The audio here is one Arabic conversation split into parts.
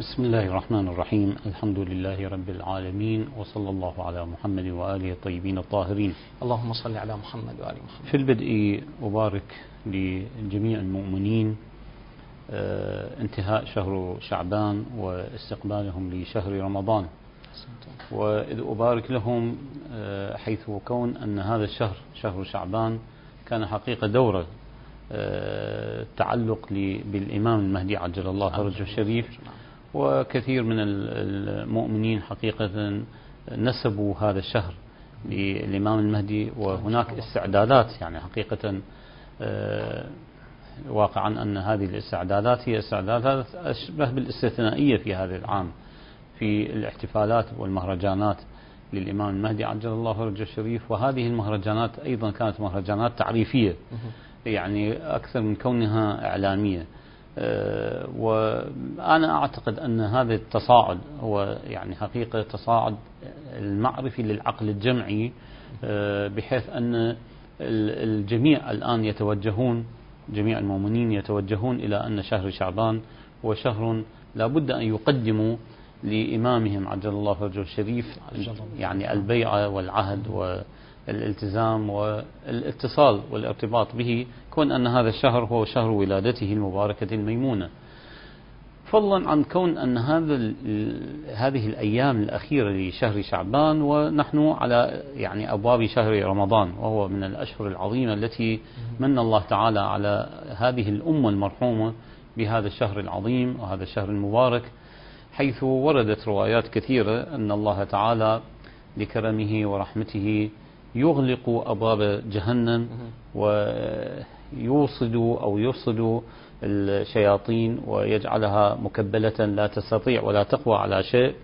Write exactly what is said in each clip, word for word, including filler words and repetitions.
بسم الله الرحمن الرحيم. الحمد لله رب العالمين، وصلى الله على محمد وآله الطيبين الطاهرين. اللهم صل على محمد وآل محمد. في البدء أبارك لجميع المؤمنين انتهاء شهر شعبان واستقبالهم لشهر رمضان، وإذ أبارك لهم حيث كون أن هذا الشهر شهر شعبان كان حقيقة دورة تعلق بالإمام المهدي عجل الله فرجه الشريف، وكثير من المؤمنين حقيقة نسبوا هذا الشهر للإمام المهدي، وهناك استعدادات يعني حقيقة واقعا أن هذه الاستعدادات هي استعدادات أشبه بالاستثنائية في هذا العام في الاحتفالات والمهرجانات للإمام المهدي عجل الله فرجه الشريف. وهذه المهرجانات أيضا كانت مهرجانات تعريفية، يعني أكثر من كونها إعلامية. أه وأنا أعتقد أن هذا التصاعد هو يعني حقيقة تصاعد المعرفي للعقل الجمعي، أه بحيث أن الجميع الآن يتوجهون، جميع المؤمنين يتوجهون إلى أن شهر شعبان هو شهر لا بد أن يقدموا لإمامهم عجل الله فرجه الشريف يعني البيعة والعهد والالتزام والاتصال والارتباط به، كون أن هذا الشهر هو شهر ولادته المباركة الميمونة، فضلا عن كون أن هذا هذه الأيام الأخيرة لشهر شعبان ونحن على يعني أبواب شهر رمضان، وهو من الأشهر العظيمة التي من الله تعالى على هذه الأمة المرحومة بهذا الشهر العظيم وهذا الشهر المبارك، حيث وردت روايات كثيرة أن الله تعالى لكرمه ورحمته يغلق أبواب جهنم ويوصد أو يفصد الشياطين ويجعلها مكبلة لا تستطيع ولا تقوى على شيء.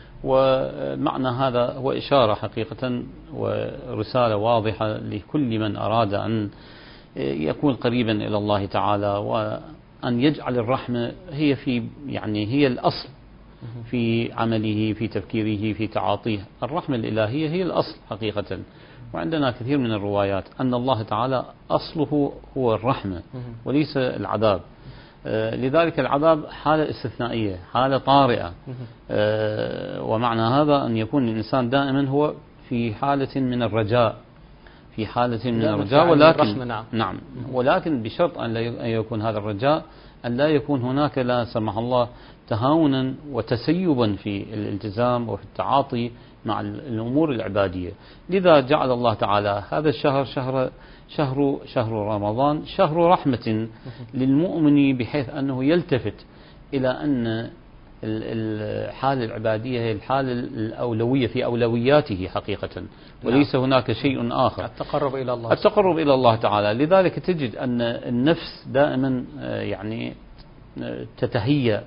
ومعنى هذا هو إشارة حقيقة ورسالة واضحة لكل من أراد أن يكون قريبا إلى الله تعالى، وأن يجعل الرحمة هي في يعني هي الأصل في عمله في تفكيره في تعاطيه. الرحمة الإلهية هي الأصل حقيقة، وعندنا كثير من الروايات أن الله تعالى أصله هو الرحمة وليس العذاب، لذلك العذاب حالة استثنائية، حالة طارئة، ومعنى هذا أن يكون الإنسان دائما هو في حالة من الرجاء، في حالة من الرجاء ولكن نعم. نعم ولكن بشرط أن لا يكون هذا الرجاء أن لا يكون هناك لا سمح الله تهاونا وتسيبا في الالتزام وفي التعاطي مع الأمور العبادية. لذا جعل الله تعالى هذا الشهر شهر شهر شهر رمضان شهر رحمة للمؤمن، بحيث أنه يلتفت إلى أن الحالة العبادية هي الحالة الأولوية في أولوياته حقيقة، وليس هناك شيء آخر. التقرب إلى الله التقرب إلى الله تعالى. لذلك تجد أن النفس دائما يعني تتهيأ،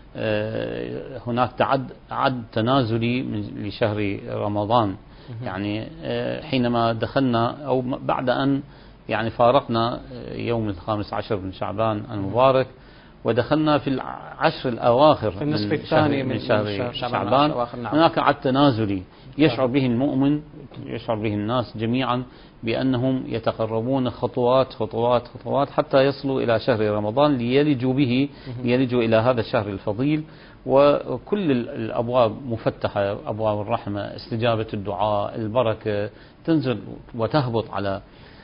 هناك تعد عد تنازلي لشهر رمضان، يعني حينما دخلنا أو بعد أن يعني فارقنا يوم الخامس عشر من شعبان المبارك ودخلنا في العشر الأواخر في النصف الثاني من شهر شعبان، هناك عد تنازلي يشعر به المؤمن، يشعر به الناس جميعا بأنهم يتقربون خطوات خطوات خطوات حتى يصلوا إلى شهر رمضان ليلجوا به ليلجوا إلى هذا الشهر الفضيل. وكل الأبواب مفتحة، أبواب الرحمة، استجابة الدعاء، البركة تنزل وتهبط على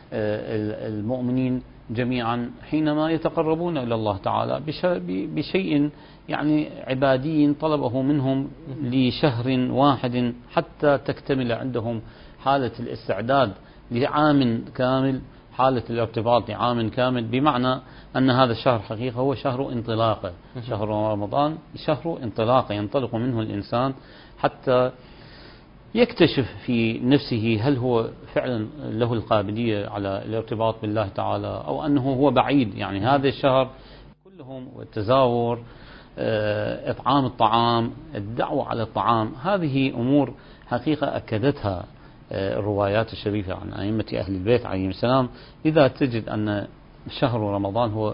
المؤمنين جميعا حينما يتقربون إلى الله تعالى بشيء يعني عبادي طلبه منهم لشهر واحد، حتى تكتمل عندهم حالة الاستعداد لعام كامل، حالة الارتباط لعام كامل، بمعنى أن هذا الشهر حقيقة هو شهر انطلاقة. شهر رمضان شهر انطلاقة ينطلق منه الإنسان حتى يكتشف في نفسه هل هو فعلا له القابلية على الارتباط بالله تعالى أو أنه هو بعيد. يعني هذا الشهر كلهم والتزاور، إطعام الطعام، الدعوة على الطعام، هذه أمور حقيقة أكدتها الروايات الشريفة عن أئمة أهل البيت عليهم السلام. إذا تجد أن شهر رمضان هو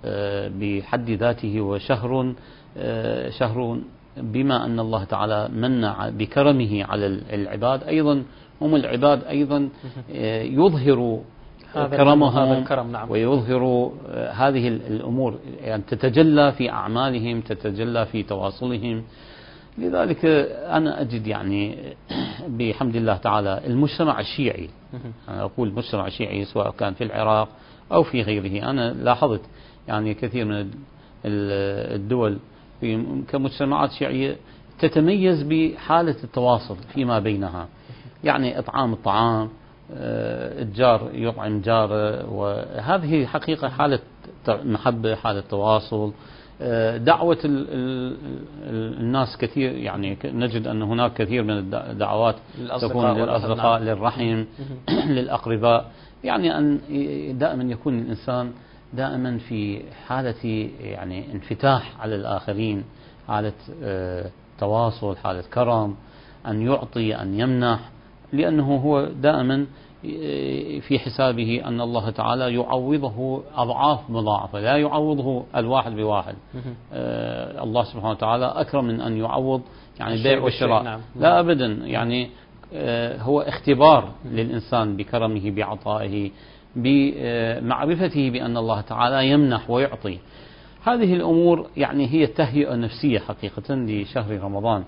بحد ذاته وشهر شهر بما أن الله تعالى من بكرمه على العباد، أيضا هم العباد أيضا يظهروا كرمهم الكرم نعم. ويظهر هذه الأمور يعني تتجلى في أعمالهم، تتجلى في تواصلهم. لذلك أنا أجد يعني بحمد الله تعالى المجتمع الشيعي، أنا أقول المجتمع الشيعي سواء كان في العراق أو في غيره، أنا لاحظت يعني كثير من الدول كمجتمعات شيعية تتميز بحالة التواصل فيما بينها، يعني إطعام الطعام، الجار يطعم جاره، وهذه حقيقة حالة محبة، حالة تواصل، دعوة الناس كثير، يعني نجد أن هناك كثير من الدعوات تكون للأصدقاء للرحم للأقرباء، يعني أن دائما يكون الإنسان دائما في حالة يعني انفتاح على الآخرين، حالة تواصل، حالة كرم، أن يعطي أن يمنح، لأنه هو دائما في حسابه أن الله تعالى يعوضه أضعاف مضاعفة، لا يعوضه الواحد بواحد. آه الله سبحانه وتعالى أكرم من أن يعوض يعني البيع والشراء، نعم. لا أبدا، يعني آه هو اختبار للإنسان بكرمه بعطائه بمعرفته بأن الله تعالى يمنح ويعطي. هذه الأمور يعني هي تهيئة نفسية حقيقة لشهر رمضان.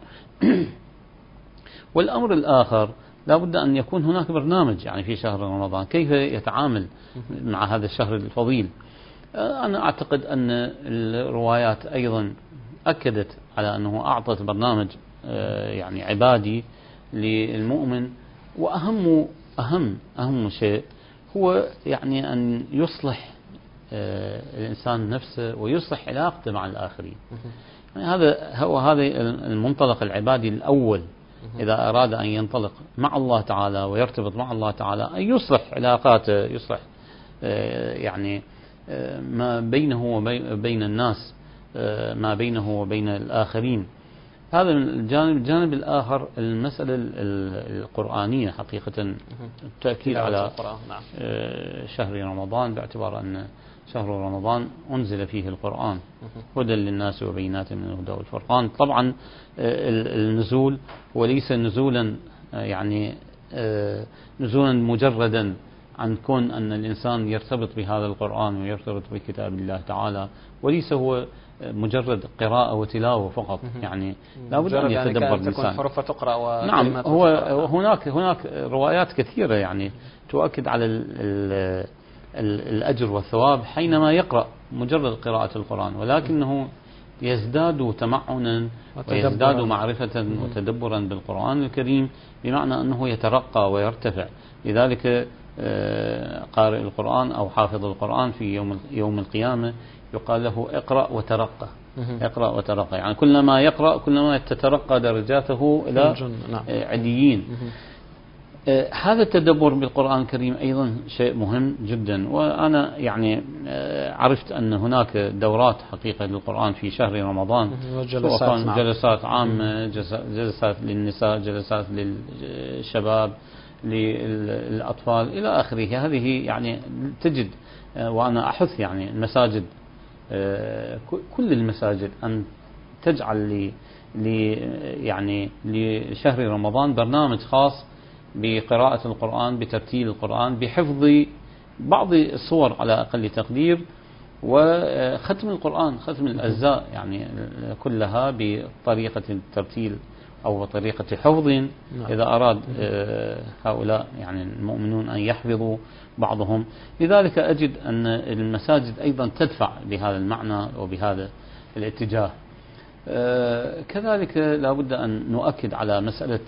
والأمر الآخر لا بد أن يكون هناك برنامج يعني في شهر رمضان كيف يتعامل مع هذا الشهر الفضيل. أنا أعتقد أن الروايات أيضا أكدت على أنه أعطت برنامج يعني عبادي للمؤمن، وأهم أهم أهم شيء هو يعني أن يصلح الإنسان نفسه ويصلح علاقته مع الآخرين. يعني هذا هو هذا المنطلق العبادي الأول إذا أراد أن ينطلق مع الله تعالى ويرتبط مع الله تعالى، أن يصلح علاقاته، يصلح يعني ما بينه وبين الناس، ما بينه وبين الآخرين. هذا من الجانب. الجانب الآخر المسألة القرآنية حقيقة، التأكيد على شهر رمضان باعتبار أن شهر رمضان أنزل فيه القرآن هدى للناس وبينات من الهدى والفرقان. طبعا النزول وليس نزولا يعني نزولا مجردا عن كون أن الإنسان يرتبط بهذا القرآن ويرتبط بكتاب الله تعالى، وليس هو مجرد قراءة وتلاوة فقط، يعني لا بد أن يتدبر يعني الإنسان. حروف تقرأ نعم، هو هناك هناك روايات كثيرة يعني تؤكد على ال ال الأجر والثواب حينما يقرأ مجرد قراءة القرآن، ولكنه يزداد تمعنا ويزداد معرفة وتدبرا بالقرآن الكريم، بمعنى أنه يترقى ويرتفع. لذلك قارئ القرآن أو حافظ القرآن في يوم يوم القيامة يقال له اقرأ وترقى، اقرأ وترقى، يعني كلما يقرأ كلما تترقى درجاته إلى عليين. هذا التدبر بالقرآن الكريم أيضا شيء مهم جدا. وأنا يعني عرفت أن هناك دورات حقيقة للقرآن في شهر رمضان، جلسات, جلسات عامة، جلسات للنساء، جلسات للشباب، للأطفال إلى آخره. هذه يعني تجد، وأنا أحث يعني المساجد، كل المساجد أن تجعل لي يعني لشهر رمضان برنامج خاص بقراءة القرآن، بترتيل القرآن، بحفظ بعض الصور على أقل تقدير، وختم القرآن، ختم الأجزاء يعني كلها بطريقة الترتيل أو بطريقة حفظ، إذا أراد هؤلاء يعني المؤمنون أن يحفظوا بعضهم. لذلك أجد أن المساجد أيضا تدفع بهذا المعنى وبهذا الاتجاه. كذلك لا بد أن نؤكد على مسألة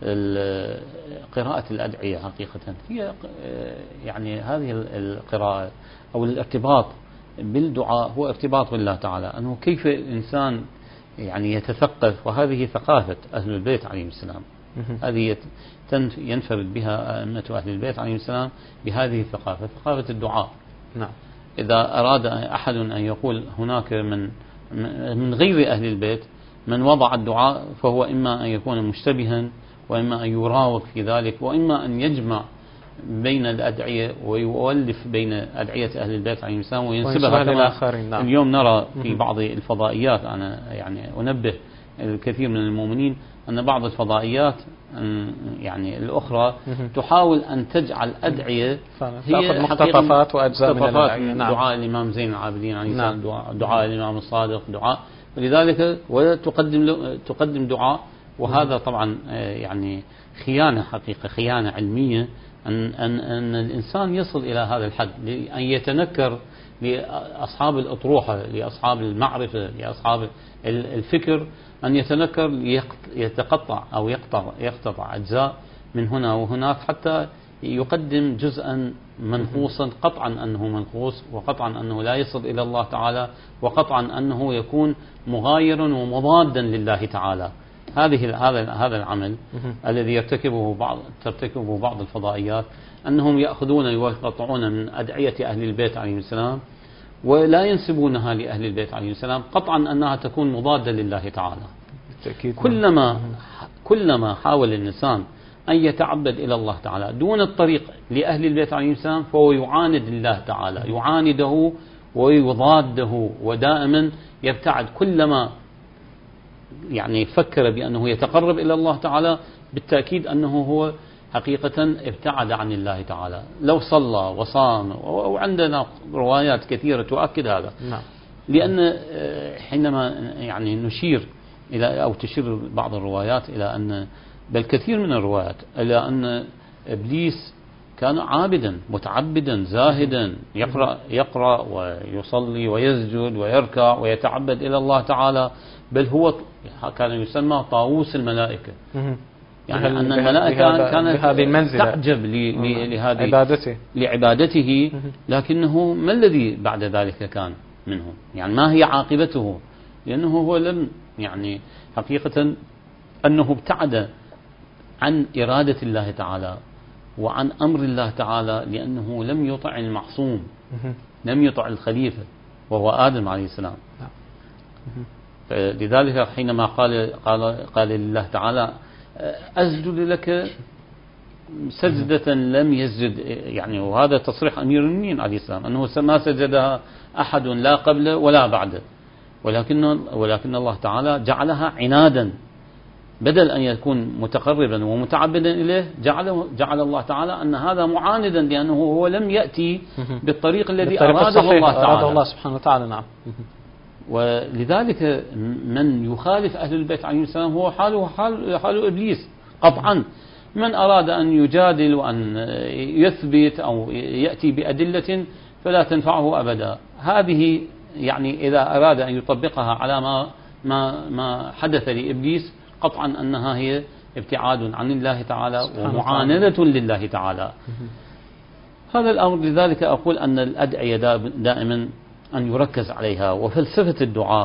قراءة الأدعية. حقيقة هي يعني هذه القراءة أو الارتباط بالدعاء هو ارتباط بالله تعالى، أنه كيف الإنسان يعني يتثقف، وهذه ثقافة أهل البيت عليهم السلام، هذه ينفرد بها أئمة أهل البيت عليهم السلام بهذه الثقافة، ثقافة الدعاء. نعم. إذا أراد أحد أن يقول هناك من من غير أهل البيت من وضع الدعاء، فهو إما أن يكون مشتبها، وإما أن يراوغ في ذلك، وإما أن يجمع بين الأدعية ويؤلف بين أدعية أهل البيت عليهم السلام وينسبها للآخرين. اليوم نرى في بعض الفضائيات، أنا يعني أنبه الكثير من المؤمنين أن بعض الفضائيات يعني الأخرى تحاول أن تجعل أدعية هي مقتطفات وأجزاء من الأدعية. نعم. دعاء الإمام زين العابدين عليه السلام، دعاء, دعاء الإمام الصادق، دعاء، ولذلك وتقدم تقدم دعاء. وهذا طبعا يعني خيانة حقيقة، خيانة علمية، أن, أن, أن الإنسان يصل إلى هذا الحد، أن يتنكر لأصحاب الأطروحة، لأصحاب المعرفة، لأصحاب الفكر، أن يتنكر يتقطع أو يقطع يقطع أجزاء من هنا وهناك حتى يقدم جزءا منقوصا، قطعا أنه منقوص، وقطعا أنه لا يصل إلى الله تعالى، وقطعا أنه يكون مغايرا ومضادا لله تعالى. هذه هذا هذا العمل الذي يرتكبه بعض ترتكبه بعض الفضائيات، أنهم يأخذون ويقطعون من أدعية أهل البيت عليهم السلام ولا ينسبونها لأهل البيت عليهم السلام، قطعا أنها تكون مضادة لله تعالى. كلما كلما حاول الإنسان أن يتعبد إلى الله تعالى دون الطريق لأهل البيت عليهم السلام، فهو يعاند الله تعالى، يعانده ويضاده، ودائما يبتعد. كلما يعني فكر بأنه يتقرب إلى الله تعالى، بالتأكيد أنه هو حقيقة ابتعد عن الله تعالى. لو صلى وصام، وعندنا روايات كثيرة تؤكد هذا. نعم. لأن حينما يعني نشير إلى أو تشير بعض الروايات إلى أن، بل كثير من الروايات، إلى أن إبليس كان عابدا متعبدا زاهدا، يقرأ يقرأ ويصلي ويسجد ويركع ويتعبد إلى الله تعالى، بل هو كان يسمى طاووس الملائكة. يعني أن الملائكة كانت تعجب لهذه عبادته لعبادته، لكنه ما الذي بعد ذلك كان منه؟ يعني ما هي عاقبته؟ لأنه هو لم يعني حقيقة أنه ابتعد عن إرادة الله تعالى وعن أمر الله تعالى، لأنه لم يطع المعصوم، لم يطع الخليفة وهو آدم عليه السلام. لذلك حينما قال قال قال لله تعالى أسجد لك سجدة لم يسجد، يعني وهذا تصريح أمير المؤمنين عليه السلام أنه ما سجدها أحد لا قبل ولا بعد، ولكن ولكن الله تعالى جعلها عنادا، بدل أن يكون متقربا ومتعبدا إليه، جعل جعل الله تعالى أن هذا معاندا، لأنه هو لم يأتي بالطريق الذي أراده الله تعالى. أراد الله سبحانه وتعالى. نعم. ولذلك من يخالف أهل البيت عليهم السلام هو حاله حال, حال إبليس قطعا. من أراد أن يجادل وأن يثبت أو يأتي بأدلة فلا تنفعه أبدا. هذه يعني إذا أراد أن يطبقها على ما ما ما حدث لإبليس، قطعا أنها هي ابتعاد عن الله تعالى ومعاندة لله تعالى. هذا الأمر. لذلك أقول أن الأدعية دائما أن يركز عليها، وفلسفة الدعاء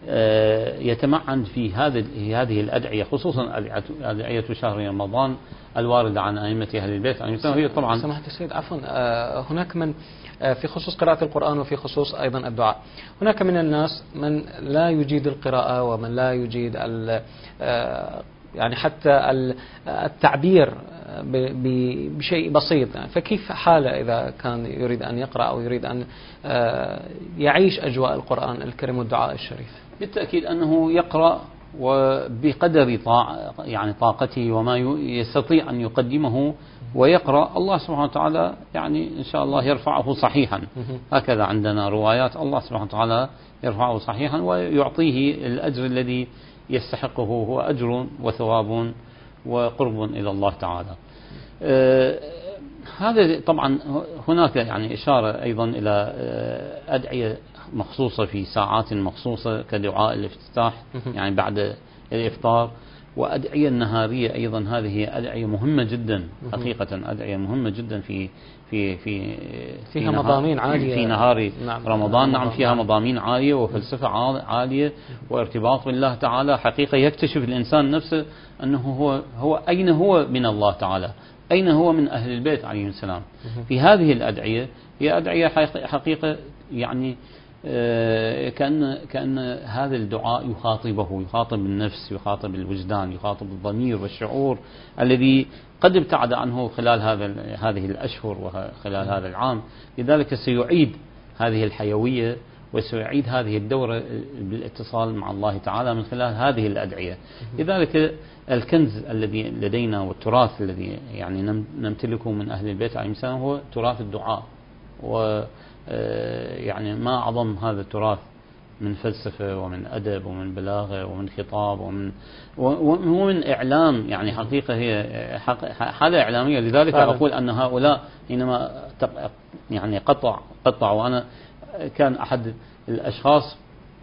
يتمعن في هذه هذه الأدعية، خصوصا أدعية شهر رمضان الواردة عن أئمة أهل البيت. هي طبعا سماحة السيد عفوا، هناك من في خصوص قراءة القرآن وفي خصوص أيضا الدعاء، هناك من الناس من لا يجيد القراءة ومن لا يجيد يعني حتى التعبير بشيء بسيط، فكيف حاله إذا كان يريد أن يقرأ أو يريد أن يعيش أجواء القرآن الكريم والدعاء الشريف؟ بالتأكيد أنه يقرأ وبقدر طاع يعني طاقته وما يستطيع أن يقدمه ويقرأ. الله سبحانه وتعالى يعني إن شاء الله يرفعه صحيحا، هكذا عندنا روايات، الله سبحانه وتعالى يرفعه صحيحا ويعطيه الأجر الذي يستحقه، هو أجر وثواب وقرب إلى الله تعالى. آه هذا طبعا هناك يعني إشارة أيضا إلى آه أدعية مخصوصة في ساعات مخصوصة كدعاء الافتتاح يعني بعد الإفطار، وأدعية النهارية أيضا. هذه أدعية مهمة جدا حقيقة، أدعية مهمة جدا في في في فيها مضامين عالية في نهار نعم رمضان. نعم فيها مضامين عالية وفلسفة عالية وارتباط بالله تعالى. حقيقة يكتشف الإنسان نفسه أنه هو هو أين هو من الله تعالى، أين هو من أهل البيت عليهم السلام. في هذه الأدعية هي أدعية حقيقة يعني كأن كأن هذا الدعاء يخاطبه، يخاطب النفس، يخاطب الوجدان، يخاطب الضمير والشعور الذي قد ابتعد عنه خلال هذا هذه الأشهر وخلال هذا العام. لذلك سيعيد هذه الحيوية وسيعيد هذه الدورة بالاتصال مع الله تعالى من خلال هذه الأدعية. لذلك الكنز الذي لدينا والتراث الذي يعني نمتلكه من أهل البيت عليهم السلام هو تراث الدعاء، و يعني ما أعظم هذا التراث من فلسفة ومن أدب ومن بلاغة ومن خطاب ومن ومن إعلام. يعني حقيقة هي حالة إعلامية. لذلك فعلا. أقول أن هؤلاء حينما يعني قطع قطع وأنا كان أحد الأشخاص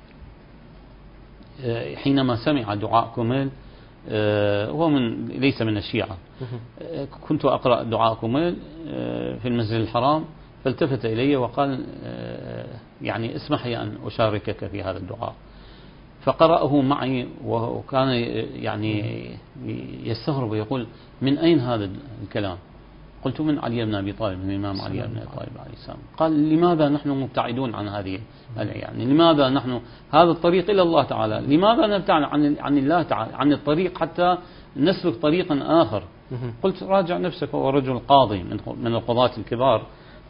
حينما سمع دعاء كوميل، هو من ليس من الشيعة، كنت أقرأ دعاء كوميل في المسجد الحرام، فالتفت إلي وقال يعني اسمح لي أن أشاركك في هذا الدعاء، فقرأه معي وكان يعني يستغرب ويقول من أين هذا الكلام؟ قلت من علي بن أبي طالب، من الإمام علي بن أبي طالب عليه السلام. قال لماذا نحن مبتعدون عن هذه يعني لماذا نحن هذا الطريق إلى الله تعالى، لماذا نبتعد عن عن الله تعالى عن الطريق حتى نسلك طريقا آخر؟ قلت راجع نفسك. هو رجل قاضي من من القضاة الكبار،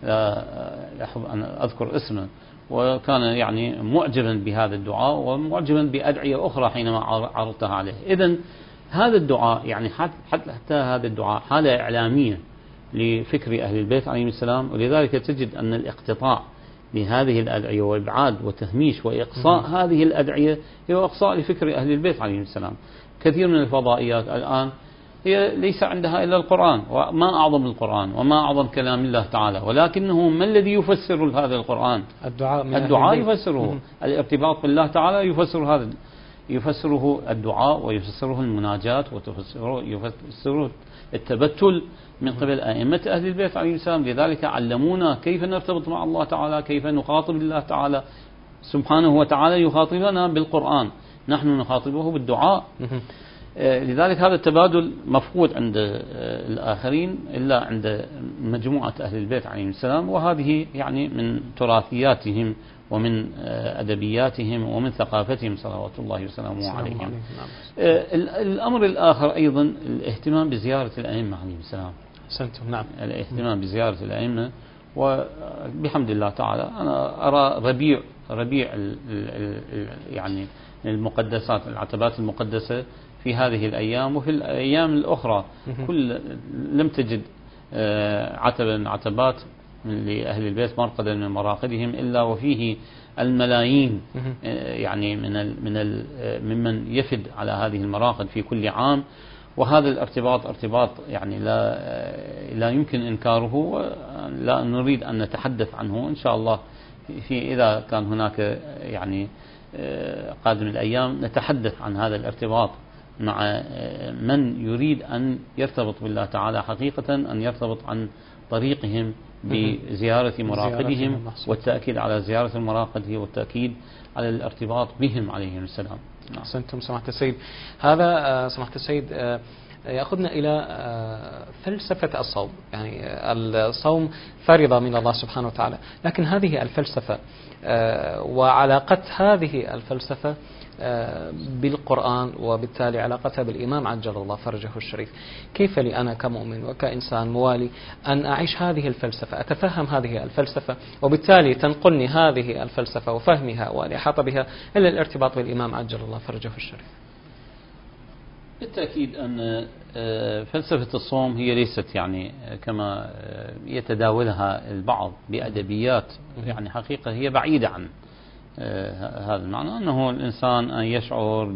لا أحب أن أذكر اسمه، وكان يعني معجبا بهذا الدعاء ومعجبا بأدعية أخرى حينما عرضتها عليه. إذن هذا الدعاء يعني حتى هذا الدعاء حالة إعلامية لفكر أهل البيت عليهم السلام، ولذلك تجد أن الاقتطاع لهذه الأدعية وإبعاد وتهميش وإقصاء هذه الأدعية هو إقصاء لفكر أهل البيت عليهم السلام. كثير من الفضائيات الآن هي ليس عندها إلا القرآن، وما أعظم القرآن وما أعظم كلام الله تعالى، ولكنه ما الذي يفسر هذا القرآن؟ الدعاء. الدعاء يفسره، الارتباط بالله تعالى يفسر هذا، يفسره الدعاء ويفسره المناجاة ويفسره يفسره التبتل من قبل أئمة أهل البيت عليهم السلام. لذلك علمونا كيف نرتبط مع الله تعالى، كيف نخاطب الله تعالى سبحانه وتعالى. يخاطبنا بالقرآن، نحن نخاطبه بالدعاء. لذلك هذا التبادل مفقود عند الآخرين إلا عند مجموعة أهل البيت عليهم السلام، وهذه يعني من تراثياتهم ومن أدبياتهم ومن ثقافتهم صلوات الله وسلامه عليهم. الأمر الآخر أيضا الاهتمام بزيارة الأئمة عليهم السلام. سنتم نعم. الاهتمام بزيارة الأئمة، وبحمد الله تعالى أنا أرى ربيع ربيع ال ال يعني المقدسات، العتبات المقدسة في هذه الأيام وفي الأيام الأخرى. كل لم تجد عتبة من عتبات لأهل البيت مرقدا من مراقدهم إلا وفيه الملايين يعني من ال من ال ممن يفد على هذه المراقد في كل عام. وهذا الارتباط ارتباط يعني لا لا يمكن إنكاره، ولا نريد أن نتحدث عنه. إن شاء الله في إذا كان هناك يعني قادم الأيام نتحدث عن هذا الارتباط مع من يريد أن يرتبط بالله تعالى حقيقة، أن يرتبط عن طريقهم بزيارة مراقدهم والتأكيد على زيارة المراقد والتأكيد على الارتباط بهم عليهم السلام. أحسنتم سماحة السيد. هذا سماحة السيد يأخذنا إلى فلسفة الصوم. يعني الصوم فريضة من الله سبحانه وتعالى، لكن هذه الفلسفة وعلاقة هذه الفلسفة بالقرآن وبالتالي علاقتها بالإمام عجل الله فرجه الشريف، كيف لي أنا كمؤمن وكإنسان موالي أن أعيش هذه الفلسفة، أتفهم هذه الفلسفة، وبالتالي تنقلني هذه الفلسفة وفهمها والإحاطة بها إلى الارتباط بالإمام عجل الله فرجه الشريف؟ بالتأكيد أن فلسفة الصوم هي ليست يعني كما يتداولها البعض بأدبيات، يعني حقيقة هي بعيدة عن هذا المعنى، أنه الإنسان أن يشعر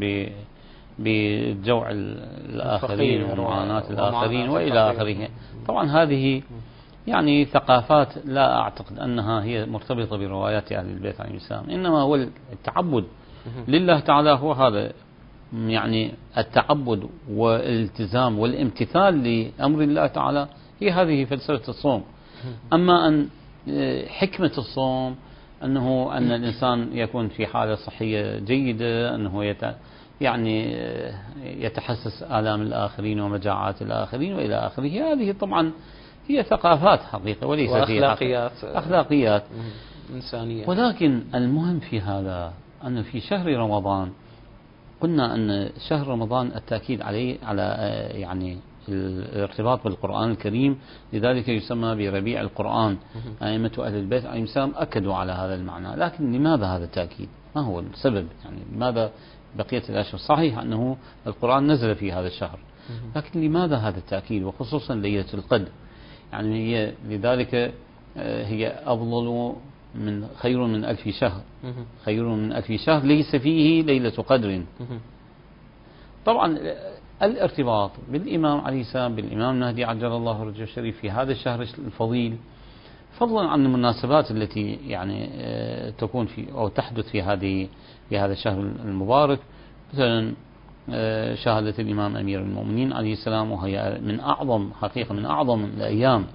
بجوع الآخرين ومعاناة الآخرين وإلى آخره. طبعا هذه يعني ثقافات لا أعتقد أنها هي مرتبطة بروايات أهل البيت عليهم السلام، إنما هو التعبد لله تعالى، هو هذا يعني التعبد والالتزام والامتثال لأمر الله تعالى، هي هذه فلسفة الصوم. أما أن حكمة الصوم أنه أن الإنسان يكون في حالة صحية جيدة، أنه يت يعني يتحسس آلام الآخرين ومجاعات الآخرين وإلى آخره، هذه طبعا هي ثقافات حقيقة وليس أخلاقيات أخلاقيات إنسانية. ولكن المهم في هذا أن في شهر رمضان قلنا أن شهر رمضان التأكيد عليه على يعني الارتباط بالقرآن الكريم، لذلك يسمى بربيع القرآن. أئمة أهل البيت عليهم السلام أكدوا على هذا المعنى. لكن لماذا هذا التأكيد؟ ما هو السبب؟ يعني لماذا بقية الأشهر؟ صحيح أنه القرآن نزل في هذا الشهر، لكن لماذا هذا التأكيد وخصوصا ليلة القدر؟ يعني هي لذلك هي أفضل من خير من ألف شهر، خير من ألف شهر ليس فيه ليلة قدر. طبعا الارتباط بالإمام عليه السلام، بالإمام المهدي عجل الله فرجه الشريف في هذا الشهر الفضيل، فضلا عن المناسبات التي يعني تكون في أو تحدث في هذه في هذا الشهر المبارك، مثلا شهادة الإمام أمير المؤمنين عليه السلام، وهي من أعظم حقيقة من أعظم الأيام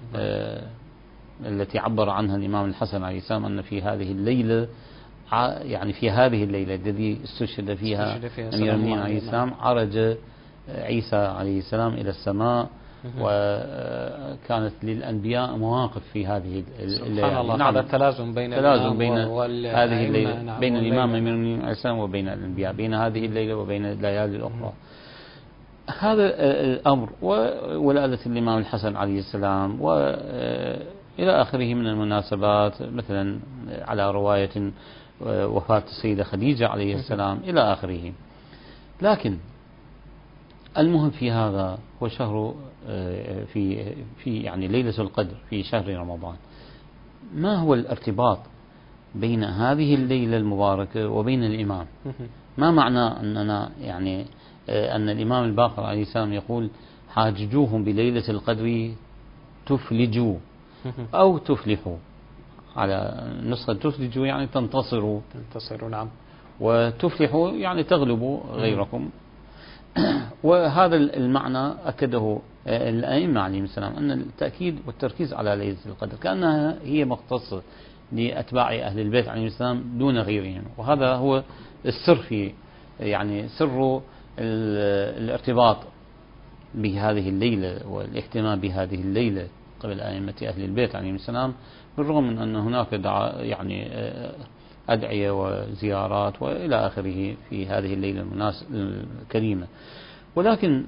التي عبر عنها الإمام الحسن عليه السلام أن في هذه الليلة، يعني في هذه الليلة الذي استشهد فيها أمير المؤمنين عليه السلام، عرج عيسى عليه السلام إلى السماء، وكانت للأنبياء مواقف في هذه الليلة. سبحان الله. نعم. هذا التلازم بين تلازم بين هذه الليلة، نعم، بين الإمام أمير المؤمنين عليه السلام وبين الأنبياء، بين هذه الليلة وبين الليالي الأخرى. هذا الأمر وولادة الإمام الحسن عليه السلام وإلى آخره من المناسبات، مثلا على رواية وفاة السيدة خديجة عليه السلام إلى آخره. لكن المهم في هذا هو شهر في في يعني ليلة القدر في شهر رمضان. ما هو الارتباط بين هذه الليلة المباركة وبين الإمام؟ ما معنى أننا يعني أن الإمام الباقر عليه السلام يقول حاججوهم بليلة القدر تفلجوا أو تفلحوا، على نسخة تفلجوا يعني تنتصروا، تنتصروا نعم، وتفلحوا يعني تغلبوا غيركم. وهذا المعنى أكده الأئمة عليهم السلام، أن التأكيد والتركيز على ليلة القدر كأنها هي مختصة لأتباع أهل البيت عليهم السلام دون غيرهم. وهذا هو السر في يعني سر الارتباط بهذه الليلة والاهتمام بهذه الليلة قبل أئمة أهل البيت عليهم السلام، بالرغم من أن هناك دعاء يعني أدعية وزيارات وإلى آخره في هذه الليلة الكريمة. ولكن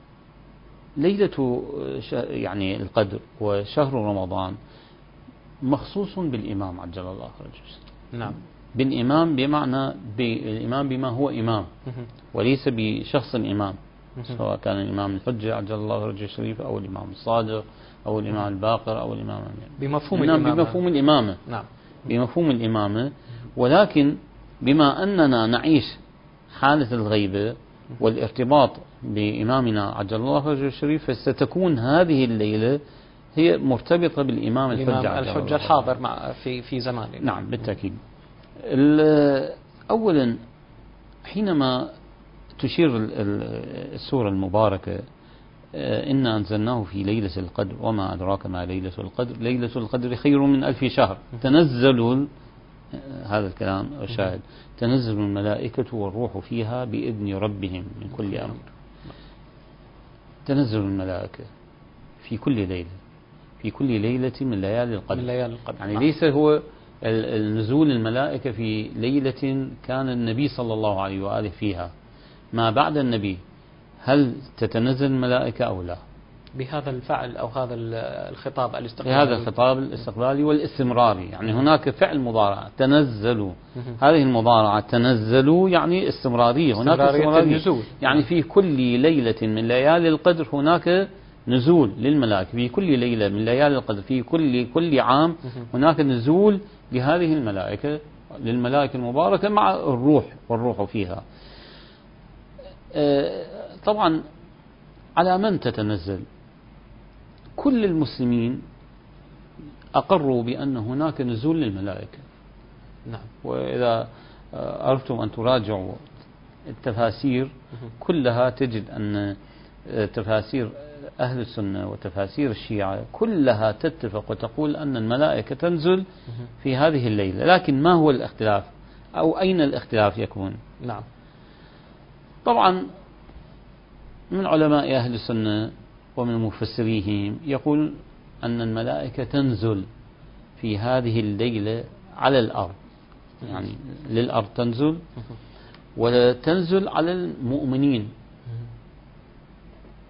ليلة يعني القدر وشهر رمضان مخصوص بالإمام عجل الله فرجه. نعم. بالإمام بمعنى بالإمام بما هو إمام، وليس بشخص إمام، سواء كان الإمام الحجة عجل الله فرجه الشريف أو الإمام الصادق أو الإمام الباقر أو الإمام بمفهوم الإمامة. بمفهوم الإمامة. نعم. بمفهوم الإمامة. ولكن بما أننا نعيش حالة الغيبة والارتباط بإمامنا عجل الله فرجه الشريف، فستكون هذه الليلة هي مرتبطة بالإمام الحجة, الحجة الحاضر مع في في زماننا. نعم بالتأكيد. أولا حينما تشير السورة المباركة إنا أنزلناه في ليلة القدر وما أدراك ما ليلة القدر، ليلة القدر خير من ألف شهر، تنزل هذا الكلام الشاهد تنزل الملائكة والروح فيها بإذن ربهم من كل أمر. تنزل الملائكة في كل ليلة، في كل ليلة من ليالي القدر, من ليالي القدر. يعني ليس هو النزول الملائكة في ليلة كان النبي صلى الله عليه وآله فيها، ما بعد النبي هل تتنزل الملائكة أو لا؟ بهذا الفعل أو هذا الخطاب الاستقبالي، بهذا الخطاب الاستقبالي والاستمراري، يعني هناك فعل مضارع تنزلوا، هذه المضارعة تنزلوا يعني استمرارية، هناك استمرارية النزول، يعني في كل ليلة من ليالي القدر هناك نزول للملائكة، في كل ليلة من ليالي القدر في كل كل عام هناك نزول لهذه الملائكة للملائكة المباركة مع الروح والروح فيها. طبعا على من تتنزل؟ كل المسلمين أقروا بأن هناك نزول للملائكة. نعم. وإذا أردتم أن تراجعوا التفاسير كلها تجد أن تفاسير أهل السنة وتفاسير الشيعة كلها تتفق وتقول أن الملائكة تنزل في هذه الليلة. لكن ما هو الاختلاف أو أين الاختلاف يكون؟ نعم. طبعا من علماء أهل السنة ومن مفسريهم يقول أن الملائكة تنزل في هذه الليلة على الأرض، يعني للأرض تنزل وتنزل على المؤمنين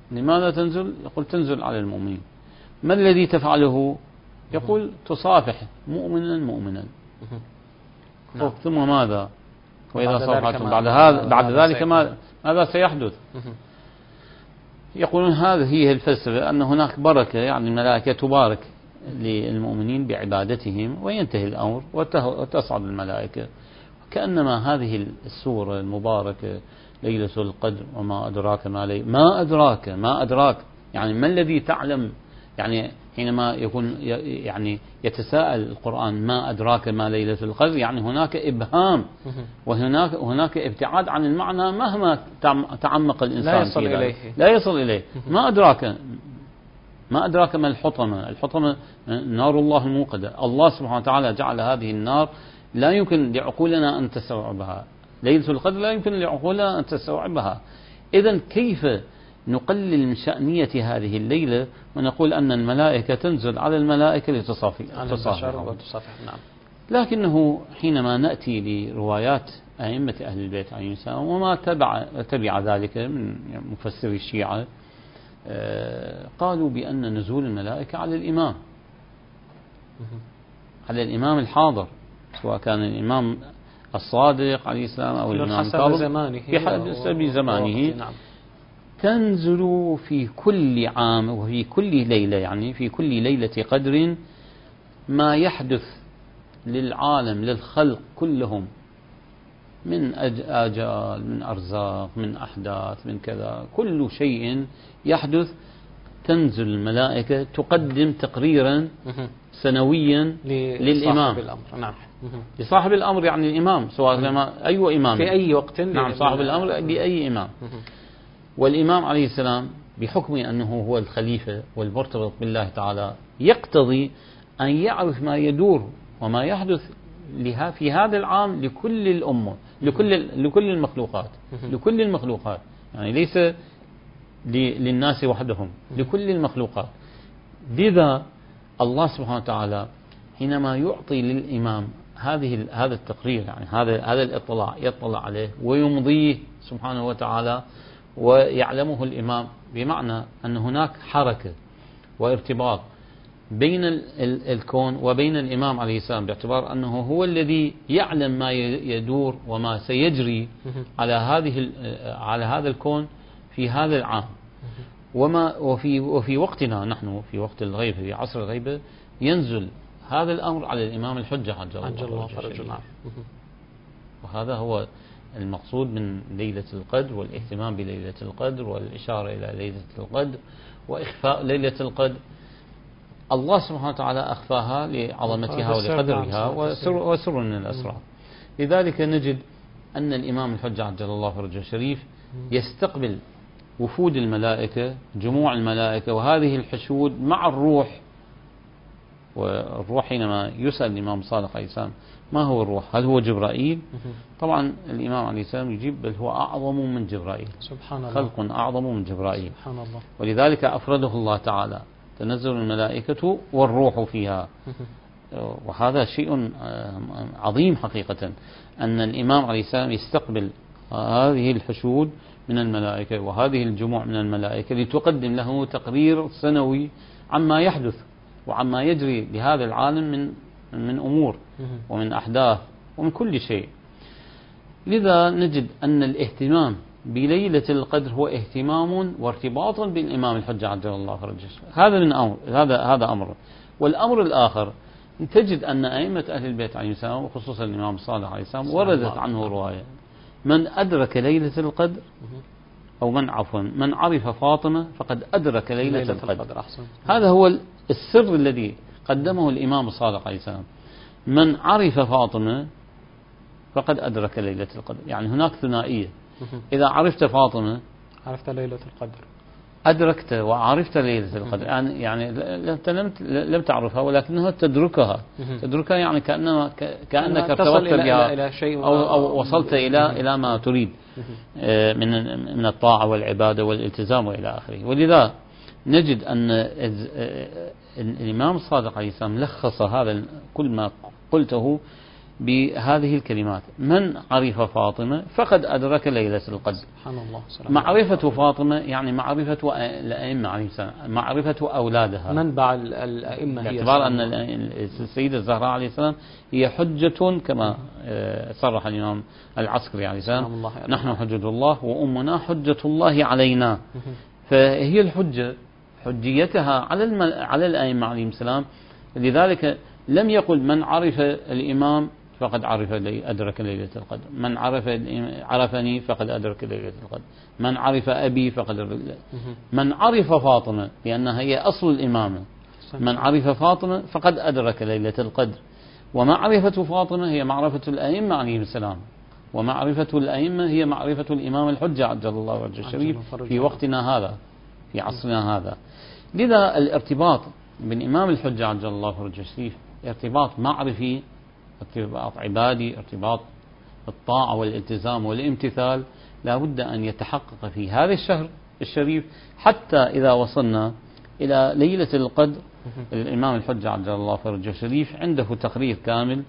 لماذا تنزل؟ يقول تنزل على المؤمنين. ما الذي تفعله؟ يقول تصافح مؤمنا مؤمنا. نعم. ثم ماذا؟ وإذا صافحتم بعد هذا بعد ذلك ماذا سيحدث؟ يقولون هذه هي الفلسفة، أن هناك بركة، يعني الملائكة تبارك للمؤمنين بعبادتهم وينتهي الأمر وتصعد الملائكة. كأنما هذه السورة المباركة ليلة القدر وما أدراك ما لي ما أدراك ما أدراك يعني ما الذي تعلم؟ يعني حينما يكون يعني يتساءل القرآن ما أدراك ما ليلة القدر، يعني هناك إبهام وهناك هناك ابتعاد عن المعنى مهما تعمق الإنسان لا يصل إليه لا يصل إليه. ما أدراك ما أدراك ما الحطمة؟ الحطمة نار الله الموقدة. الله سبحانه وتعالى جعل هذه النار لا يمكن لعقولنا أن تستوعبها. ليلة القدر لا يمكن لعقولنا أن تستوعبها. إذن كيف نقلل من شأنية هذه الليلة ونقول أن الملائكة تنزل على الملائكة لتصافي وتصافح؟ نعم. لكنه حينما نأتي لروايات أئمة أهل البيت عليهم السلام وما تبع, تبع ذلك من مفسري الشيعة، قالوا بأن نزول الملائكة على الإمام على الإمام الحاضر، سواء كان الإمام الصادق عليه السلام أو الإمام الكاظم في حسب زمانه. نعم. تنزل في كل عام وفي كل ليلة، يعني في كل ليلة قدر ما يحدث للعالم للخلق كلهم من آجال من أرزاق من أحداث من كذا، كل شيء يحدث تنزل الملائكة تقدم تقريرا سنويا للإمام نعم. لصاحب الأمر، يعني الإمام سواء أي إمام في أي وقت. نعم صاحب الأمر لأي إمام. والإمام عليه السلام بحكم أنه هو الخليفة والمرتبط بالله تعالى يقتضي أن يعرف ما يدور وما يحدث لها في هذا العام لكل الأمة لكل لكل المخلوقات لكل المخلوقات يعني ليس للناس وحدهم، لكل المخلوقات. لذا الله سبحانه وتعالى حينما يعطي للإمام هذه هذا التقرير، يعني هذا هذا الاطلاع، يطلع عليه ويمضيه سبحانه وتعالى ويعلمه الإمام، بمعنى أن هناك حركة وارتباط بين الكون وبين الإمام عليه السلام، باعتبار أنه هو الذي يعلم ما يدور وما سيجري على هذه على هذا الكون في هذا العام. وما وفي وفي وقتنا نحن في وقت الغيبة، في عصر الغيبة، ينزل هذا الأمر على الإمام الحجة عجل الله فرجه. وهذا هو المقصود من ليلة القدر والاهتمام بليلة القدر والإشارة إلى ليلة القدر وإخفاء ليلة القدر. الله سبحانه وتعالى أخفاها لعظمتها ولقدرها وسر, وسر من الأسرار. لذلك نجد أن الإمام الحجة عجل الله فرجه الشريف يستقبل وفود الملائكة، جموع الملائكة وهذه الحشود مع الروح. والروح حينما يسأل الإمام صادق عليه السلام ما هو الروح؟ هل هو جبرائيل؟ طبعا الإمام عليه السلام يجيب بل هو أعظم من جبرائيل، سبحان الله، خلق أعظم من جبرائيل، سبحان الله. ولذلك أفرده الله تعالى، تنزل الملائكة والروح فيها. وهذا شيء عظيم حقيقة، أن الإمام عليه السلام يستقبل هذه الحشود من الملائكة وهذه الجموع من الملائكة لتقدم له تقرير سنوي عما يحدث وعما يجري لهذا العالم من من أمور ومن أحداث ومن كل شيء. لذا نجد أن الاهتمام بليلة القدر هو اهتمام وارتباط بالإمام الحجة عجل الله فرجه. هذا من أمر، هذا هذا أمر. والأمر الآخر تجد أن أئمة أهل البيت عليهم السلام وخصوصا الإمام الصادق عليه السلام وردت عنه رواية: من أدرك ليلة القدر أو من عفوا من عرف فاطمة فقد أدرك ليلة, ليلة القدر, القدر. هذا هو السر الذي قدمه الإمام الصادق عليه السلام: من عرف فاطمة فقد أدرك ليلة القدر. يعني هناك ثنائية، إذا عرفت فاطمة عرفت ليلة القدر، أدركت وعرفت ليلة القدر. يعني يعني لم لم تعرفها ولكنها تدركها تدركها يعني كأنما كأنك ارتبطت بها إلى شيء أو, أو وصلت إلى إلى ما تريد من من الطاعة والعبادة والالتزام وإلى آخره. ولذا نجد أن الإمام الصادق عليه السلام لخص هذا كل ما قلته بهذه الكلمات: من عرف فاطمة فقد أدرك ليلة القدر. سبحان الله. معرفة فاطمة يعني معرفة الأئمة عليه السلام، معرفة أولادها، منبع الأئمة، هي باعتبار أن السيدة الزهراء عليه السلام هي حجة كما صرح الإمام العسكري عليه السلام: نحن حجة الله وأمنا حجة الله علينا. فهي الحجة، حجيتها على على الأئمة عليهم السلام. لذلك لم يقل من عرف الإمام فقد عرف لي أدرك ليلة القدر، من عرف عرفني فقد أدرك ليلة القدر، من عرف أبي فقد أدرك. من عرف فاطمة لأنها هي أصل الإمامة، من عرف فاطمة فقد أدرك ليلة القدر. ومعرفة فاطمة هي معرفة الأئمة عليهم السلام، ومعرفة الأئمة هي معرفة الإمام الحجة عجل الله وجهه الشريف في وقتنا هذا، في عصرنا هذا. لذا الارتباط بين إمام الحجة عجل الله وجهه الشريف ارتباط معرفي، ارتباط عبادي، ارتباط الطاعة والالتزام والامتثال، لا بد أن يتحقق في هذا الشهر الشريف. حتى إذا وصلنا إلى ليلة القدر الإمام الحجة عجل الله فرجه الشريف عنده تقرير كامل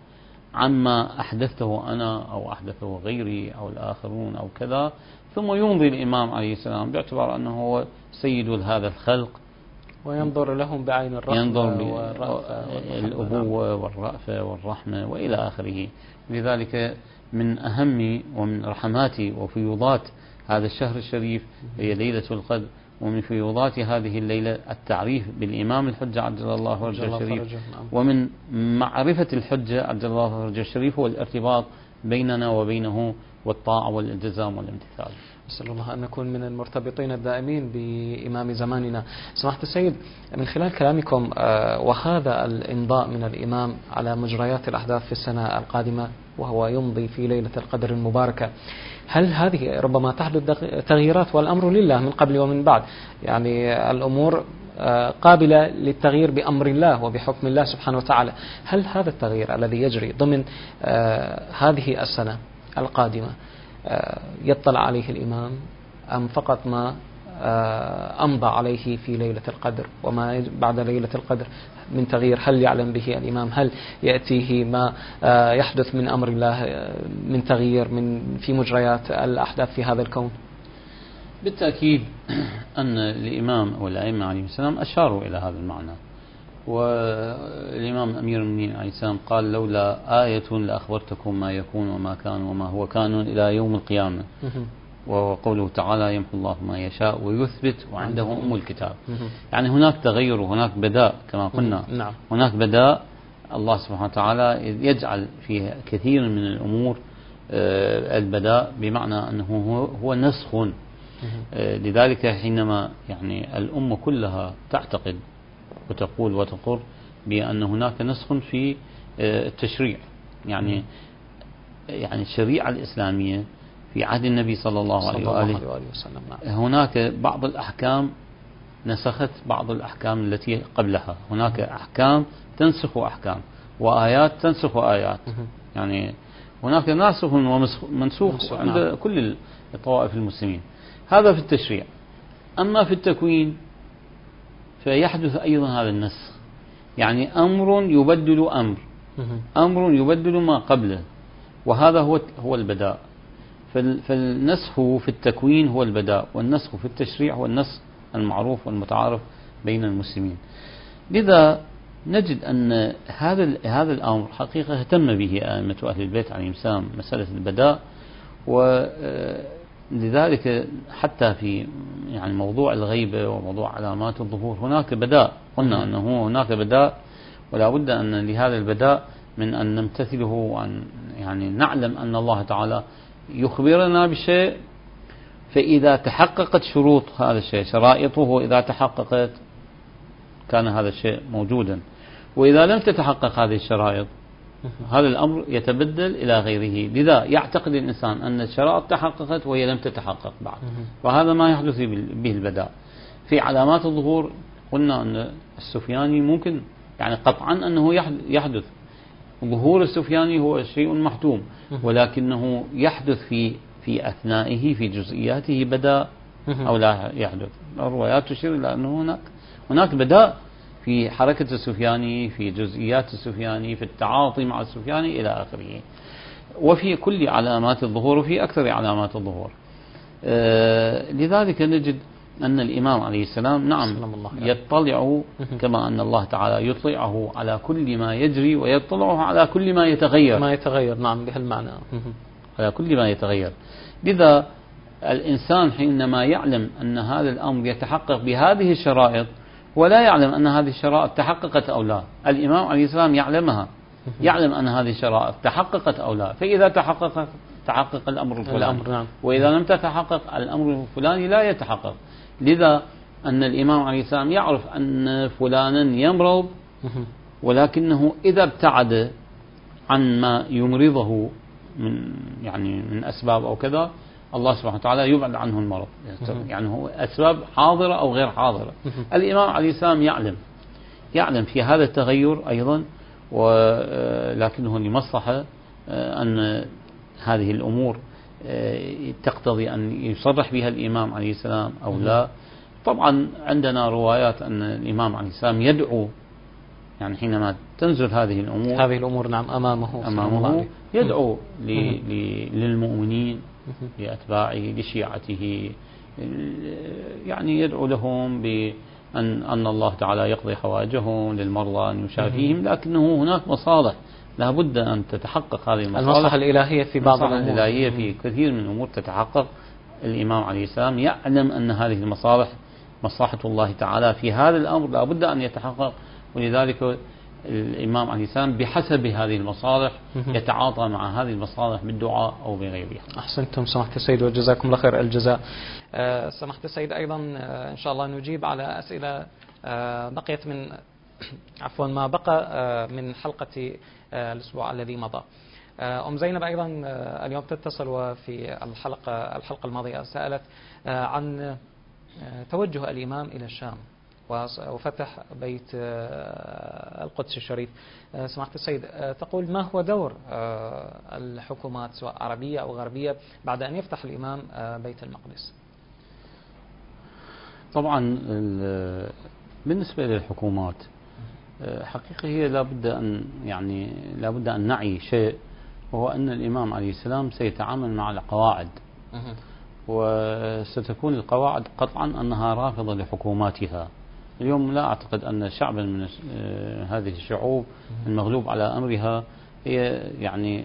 عما أحدثته أنا أو أحدثه غيري أو الآخرون أو كذا، ثم يمضي الإمام عليه السلام باعتبار أنه هو سيد هذا الخلق، وينظر لهم بعين الرحمة، ينظر والرأفة الأبوة والرأفة والرحمة وإلى آخره. لذلك من أهم ومن رحمات وفيوضات هذا الشهر الشريف هي ليلة القدر، ومن فيوضات هذه الليلة التعريف بالإمام الحجة عجل الله فرجه الشريف، ومن معرفة الحجة عجل الله فرجه الشريف هو الارتباط بيننا وبينه والطاعة والالتزام والامتثال. أسأل الله أن نكون من المرتبطين الدائمين بإمام زماننا. سماحة السيد، من خلال كلامكم وهذا الإمضاء من الإمام على مجريات الأحداث في السنة القادمة وهو يمضي في ليلة القدر المباركة، هل هذه ربما تحدث تغييرات والأمر لله من قبل ومن بعد؟ يعني الأمور قابلة للتغيير بأمر الله وبحكم الله سبحانه وتعالى. هل هذا التغيير الذي يجري ضمن هذه السنة القادمة يطلع عليه الإمام، أم فقط ما أمضى عليه في ليلة القدر وما بعد ليلة القدر من تغيير هل يعلم به الإمام؟ هل يأتيه ما يحدث من أمر الله من تغيير من في مجريات الأحداث في هذا الكون؟ بالتأكيد أن الإمام والأئمة عليهم السلام أشاروا إلى هذا المعنى، والإمام أمير المؤمنين عليه السلام قال: لولا آية لأخبرتكم ما يكون وما كان وما هو كان إلى يوم القيامة. وقوله تعالى: يمحو الله ما يشاء ويثبت وعنده أم الكتاب. يعني هناك تغير وهناك بداء كما قلنا، هناك بداء. الله سبحانه وتعالى يجعل في كثير من الأمور البداء، بمعنى أنه هو نسخ. لذلك حينما يعني الأمة كلها تعتقد وتقول وتقر بأن هناك نسخ في التشريع، يعني يعني الشريعة الإسلامية في عهد النبي صلى الله عليه وآله وسلم هناك بعض الأحكام نسخت بعض الأحكام التي قبلها، هناك أحكام تنسخ أحكام وآيات تنسخ آيات، يعني هناك ناسخ ومنسوخ عند كل الطوائف المسلمين. هذا في التشريع. أما في التكوين فيحدث أيضا هذا النسخ، يعني أمر يبدل أمر، أمر يبدل ما قبله، وهذا هو هو البداء. فالنسخ في التكوين هو البداء، والنسخ في التشريع هو النسخ المعروف والمتعارف بين المسلمين. لذا نجد أن هذا هذا الأمر حقيقة اهتم به أئمة أهل البيت عليهم السلام، مسألة البداء. ولذلك حتى في يعني موضوع الغيبة وموضوع علامات الظهور هناك بداء، قلنا أنه هناك بداء، ولا بد أن لهذا البداء من أن نمتثله، وأن يعني نعلم أن الله تعالى يخبرنا بشيء، فإذا تحققت شروط هذا الشيء، شرائطه إذا تحققت كان هذا الشيء موجودا، وإذا لم تتحقق هذه الشرائط هذا الأمر يتبدل إلى غيره. لذا يعتقد الإنسان أن الشرائط تحققت وهي لم تتحقق بعد، وهذا ما يحدث به البداء. في علامات الظهور قلنا أن السفياني ممكن يعني قطعا أنه يحدث ظهور السفياني هو شيء محتوم، ولكنه يحدث في في أثنائه في جزئياته بداء أو لا يحدث. الروايات تشير إلى أنه هناك هناك بداء في حركة السفياني، في جزئيات السفياني، في التعاطي مع السفياني إلى آخره، وفي كل علامات الظهور وفي أكثر علامات الظهور. آه لذلك نجد أن الإمام عليه السلام نعم يطلع كما أن الله تعالى يطلعه على كل ما يجري، ويطلعه على كل ما يتغير ما يتغير نعم بهالمعنى على كل ما يتغير. لذا الإنسان حينما يعلم أن هذا الأمر يتحقق بهذه الشرائط ولا يعلم أن هذه الشرائط تحققت أو لا، الإمام عليه السلام يعلمها، يعلم أن هذه الشرائط تحققت أو لا، فإذا تحققت تحقق الأمر الفلاني، نعم. وإذا لم تتحقق الأمر الفلاني لا يتحقق. لذا أن الإمام عليه السلام يعرف أن فلانا يمرض، ولكنه إذا ابتعد عن ما يمرضه من يعني من أسباب أو كذا، الله سبحانه وتعالى يبعد عنه المرض، يعني هو أسباب حاضرة أو غير حاضرة. الإمام عليه السلام يعلم يعلم في هذا التغير أيضا، ولكنه لمصلحة أن هذه الأمور تقتضي أن يصرح بها الإمام عليه السلام أو لا. طبعا عندنا روايات أن الإمام عليه السلام يدعو، يعني حينما تنزل هذه الأمور هذه الأمور نعم أمامه, أمامه يدعو للمؤمنين لأتباعه لشيعته، يعني يدعو لهم بأن أن الله تعالى يقضي حوائجهم، للمرضى أن يشافيهم، لكنه هناك مصالح لا بد أن تتحقق هذه المصالح. المصلحة الإلهية في بعض الأمور، المصلحة الإلهية في كثير من الأمور تتحقق. الإمام عليه السلام يعلم أن هذه المصالح مصلحة الله تعالى في هذا الأمر لا بد أن يتحقق، ولذلك الإمام عليه السلام بحسب هذه المصالح يتعاطى مع هذه المصالح بالدعاء أو بغيرها. أحسنتم سماحة السيد وجزاكم الله خير الجزاء. أه سماحة السيد أيضا أه إن شاء الله نجيب على أسئلة أه بقيت من عفوا ما بقى أه من حلقة أه الأسبوع الذي مضى. أه أم زينب أيضا أه اليوم تتصل، وفي الحلقة الحلقة الماضية سألت أه عن أه توجه الإمام إلى الشام وفتح بيت القدس الشريف. سماحة السيد تقول ما هو دور الحكومات سواء عربية أو غربية بعد أن يفتح الإمام بيت المقدس؟ طبعا بالنسبة للحكومات حقيقة هي لابد أن يعني لابد أن نعي شيء، وهو أن الإمام عليه السلام سيتعامل مع القواعد، وستكون القواعد قطعا أنها رافضة لحكوماتها. اليوم لا أعتقد أن شعبا من هذه الشعوب المغلوب على أمرها هي يعني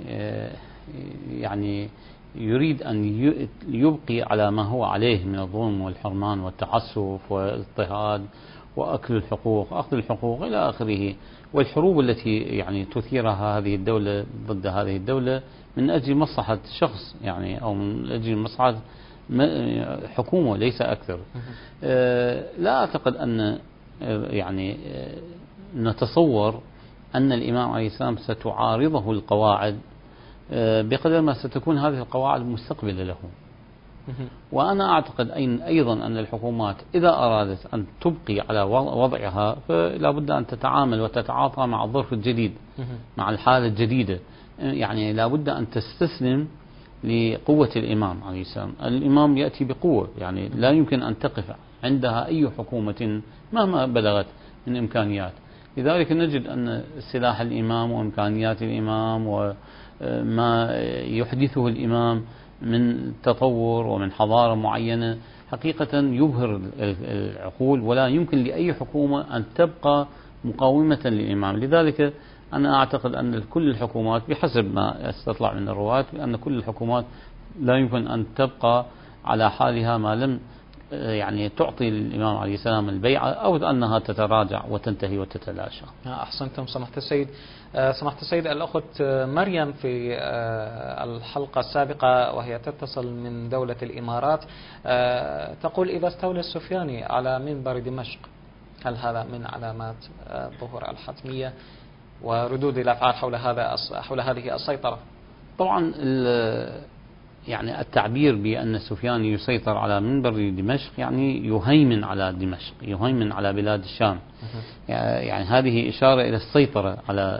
يعني يريد أن يبقي على ما هو عليه من الظلم والحرمان والتعسف والاضطهاد وأكل الحقوق أخذ الحقوق إلى آخره، والحروب التي يعني تثيرها هذه الدولة ضد هذه الدولة من أجل مصلحة شخص يعني أو من أجل مصلحة حكومة ليس أكثر. لا أعتقد أن يعني نتصور أن الإمام عليه السلام ستعارضه القواعد بقدر ما ستكون هذه القواعد مستقبلة له. وأنا أعتقد أيضا أن الحكومات إذا أرادت أن تبقي على وضعها فلا بد أن تتعامل وتتعاطى مع الظرف الجديد، مع الحالة الجديدة، يعني لا بد أن تستسلم لقوة الإمام عليه السلام. الإمام يأتي بقوة، يعني لا يمكن أن تقف عندها أي حكومة مهما بلغت من إمكانيات. لذلك نجد أن سلاح الإمام وإمكانيات الإمام وما يحدثه الإمام من تطور ومن حضارة معينة حقيقة يبهر العقول، ولا يمكن لأي حكومة أن تبقى مقاومة للإمام. لذلك أنا أعتقد أن كل الحكومات بحسب ما استطلع من الرواة أن كل الحكومات لا يمكن أن تبقى على حالها ما لم يعني تعطي الإمام عليه السلام البيعة أو أنها تتراجع وتنتهي وتتلاشى. أحسنتم سماحة السيد. سماحة السيد الأخت مريم في الحلقة السابقة وهي تتصل من دولة الإمارات تقول إذا استولى السفياني على منبر دمشق هل هذا من علامات ظهور الحتمية وردود الأفعال حول هذا حول هذه السيطرة؟ طبعا يعني التعبير بأن السفياني يسيطر على منبر دمشق يعني يهيمن على دمشق، يهيمن على بلاد الشام، يعني هذه إشارة إلى السيطرة على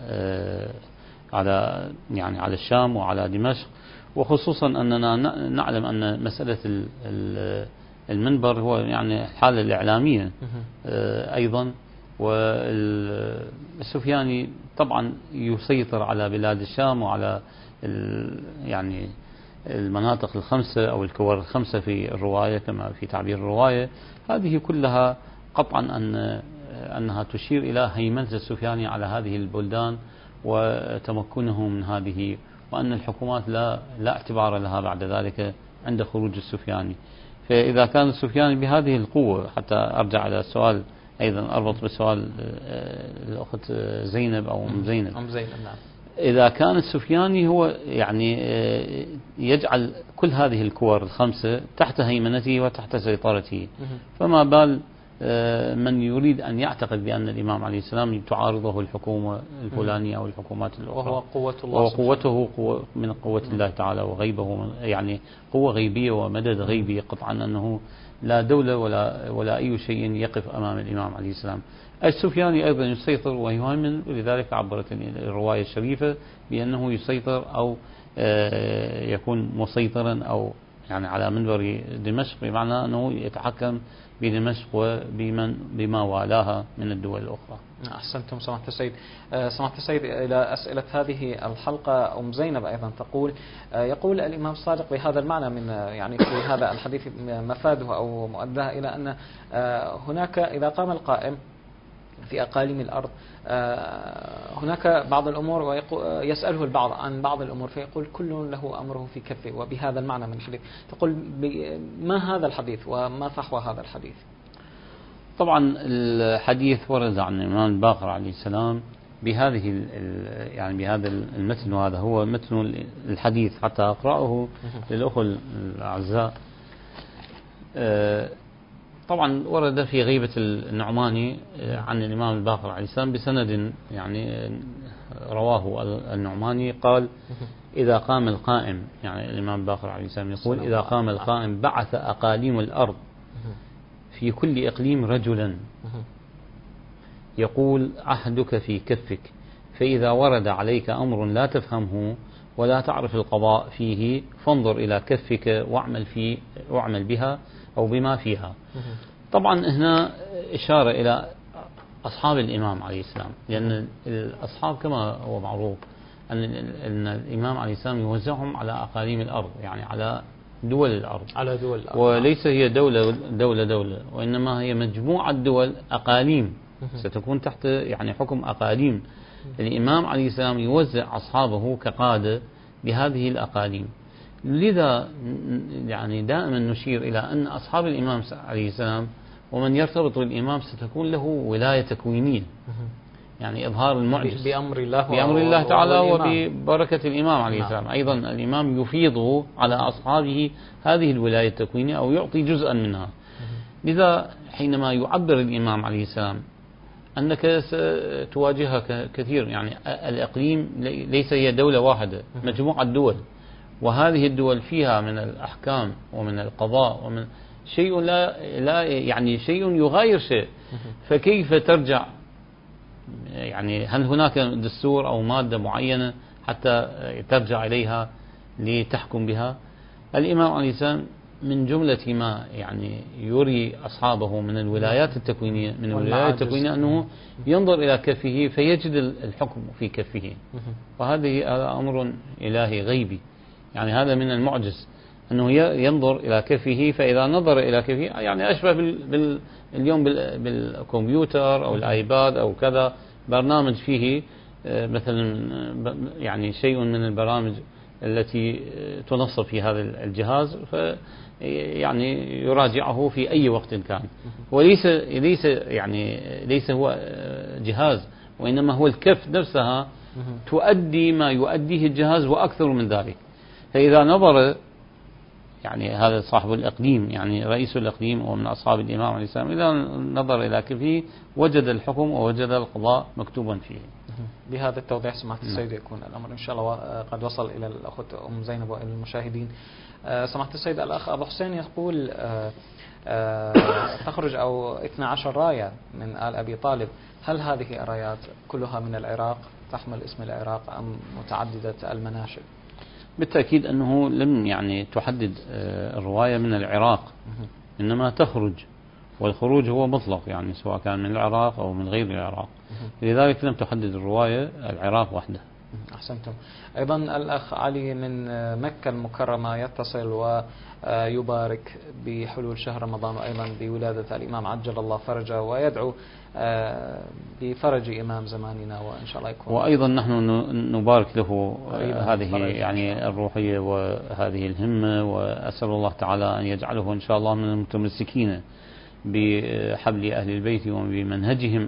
على يعني على الشام وعلى دمشق، وخصوصا أننا نعلم أن مسألة المنبر هو يعني الحالة الإعلامية أيضا والسفياني طبعا يسيطر على بلاد الشام وعلى يعني المناطق الخمسة أو الكور الخمسة في الرواية كما في تعبير الرواية. هذه كلها قطعا أن أنها تشير إلى هيمنة السفياني على هذه البلدان وتمكنه من هذه، وأن الحكومات لا لا اعتبار لها بعد ذلك عند خروج السفياني. فإذا كان السفياني بهذه القوة، حتى أرجع إلى السؤال أيضا أربط بسؤال الأخت زينب أو أم زينب، أم زينب نعم. إذا كان السفياني هو يعني يجعل كل هذه الكور الخمسة تحت هيمنته وتحت سيطرته، فما بال من يريد أن يعتقد بأن الإمام عليه السلام تعارضه الحكومة الفلانية أو الحكومات الأخرى، وهو قوة الله، وهو قوته قوة من قوة الله تعالى وغيبه، يعني قوة غيبية ومدد غيبي قطعا، أنه لا دولة ولا ولا أي شيء يقف أمام الإمام عليه السلام. السفياني أيضا يسيطر ويهيمن، ولذلك عبرت الرواية الشريفة بأنه يسيطر أو يكون مسيطرا أو يعني على منبر دمشق، بمعنى أنه يتحكم بدمشق وبمن بما والاها من الدول الأخرى. أحسنتم سماحة السيد. سماحة السيد، إلى أسئلة هذه الحلقة أم زينب أيضا تقول، يقول الإمام الصادق بهذا المعنى من يعني في هذا الحديث مفاده أو مؤداه إلى أن هناك إذا قام القائم في أقاليم الأرض هناك بعض الأمور ويسأله البعض عن بعض الأمور فيقول كل له أمره في كفه، وبهذا المعنى من الحديث. تقول ما هذا الحديث وما فحوى هذا الحديث؟ طبعا الحديث ورد عن الإمام الباقر عليه السلام بهذه يعني بهذا المتن، وهذا هو متن الحديث حتى أقرأه للأخوة الأعزاء. طبعا ورد في غيبة النعماني عن الإمام الباقر عليه السلام بسند يعني رواه النعماني، قال إذا قام القائم، يعني الإمام الباقر عليه السلام يقول إذا قام القائم بعث أقاليم الأرض في كل إقليم رجلا يقول عهدك في كفك، فإذا ورد عليك أمر لا تفهمه ولا تعرف القضاء فيه فانظر إلى كفك واعمل فيه واعمل بها أو بما فيها. طبعا هنا إشارة إلى أصحاب الإمام عليه السلام، لأن الأصحاب كما هو معروف أن أن الإمام عليه السلام يوزعهم على أقاليم الأرض، يعني على دول الأرض، على دول الأرض، وليس هي دولة دولة دولة، وإنما هي مجموعة دول أقاليم ستكون تحت يعني حكم أقاليم. الإمام عليه السلام يوزع أصحابه كقادة بهذه الأقاليم. لذا يعني دائما نشير إلى أن أصحاب الإمام عليه السلام ومن يرتبط بالإمام ستكون له ولاية تكوينية، يعني إظهار المعجز بأمر الله بأمر الله تعالى وببركة الإمام عليه السلام. أيضا الإمام يفيض على أصحابه هذه الولاية التكوينية أو يعطي جزءا منها. لذا حينما يعبر الإمام عليه السلام أنك ستواجهها كثير، يعني الإقليم ليس هي دولة واحدة، مجموعة دول، وهذه الدول فيها من الأحكام ومن القضاء ومن شيء لا لا يعني شيء يغاير شيء، فكيف ترجع؟ يعني هل هناك دستور أو مادة معينة حتى ترجع إليها لتحكم بها؟ الإمام عليه السلام من جملة ما يعني يري أصحابه من الولايات التكوينية من الولايات التكوينية أنه ينظر إلى كفه فيجد الحكم في كفه، وهذه هذا أمر إلهي غيبي، يعني هذا من المعجز أنه ينظر إلى كفه، فإذا نظر إلى كفه يعني أشبه بال اليوم بالكمبيوتر أو الآيباد أو كذا برنامج فيه مثلا يعني شيء من البرامج التي تنصب في هذا الجهاز، ف يعني يراجعه في أي وقت كان، وليس ليس يعني ليس هو جهاز، وإنما هو الكف نفسها تؤدي ما يؤديه الجهاز وأكثر من ذلك. فإذا نظر يعني هذا صاحب الإقليم يعني رئيس الإقليم ومن أصحاب الإمام عليه السلام، إذا نظر إلى كفه وجد الحكم ووجد القضاء مكتوبا فيه. بهذا التوضيح سماحة السيد يكون الأمر إن شاء الله قد وصل إلى الأخت أم زينب وإلى المشاهدين. سماحة السيد، الأخ أبو حسين يقول تخرج أو اثنتي عشرة راية من آل أبي طالب، هل هذه الرايات كلها من العراق تحمل اسم العراق أم متعددة المناشئ؟ بالتأكيد أنه لم يعني تحدد الرواية من العراق، إنما تخرج والخروج هو مطلق يعني سواء كان من العراق أو من غير العراق، لذلك لم تحدد الرواية العراق وحده. أحسنتم. أيضا الأخ علي من مكة المكرمة يتصل ويبارك بحلول شهر رمضان وأيضا بولادة الإمام عجل الله فرجه، ويدعو بفرج إمام زماننا وإن شاء الله يكون. وأيضا نحن نبارك له هذه يعني الروحية وهذه الهمة، وأسأل الله تعالى أن يجعله إن شاء الله من المتمسكين بحبل أهل البيت وبمنهجهم،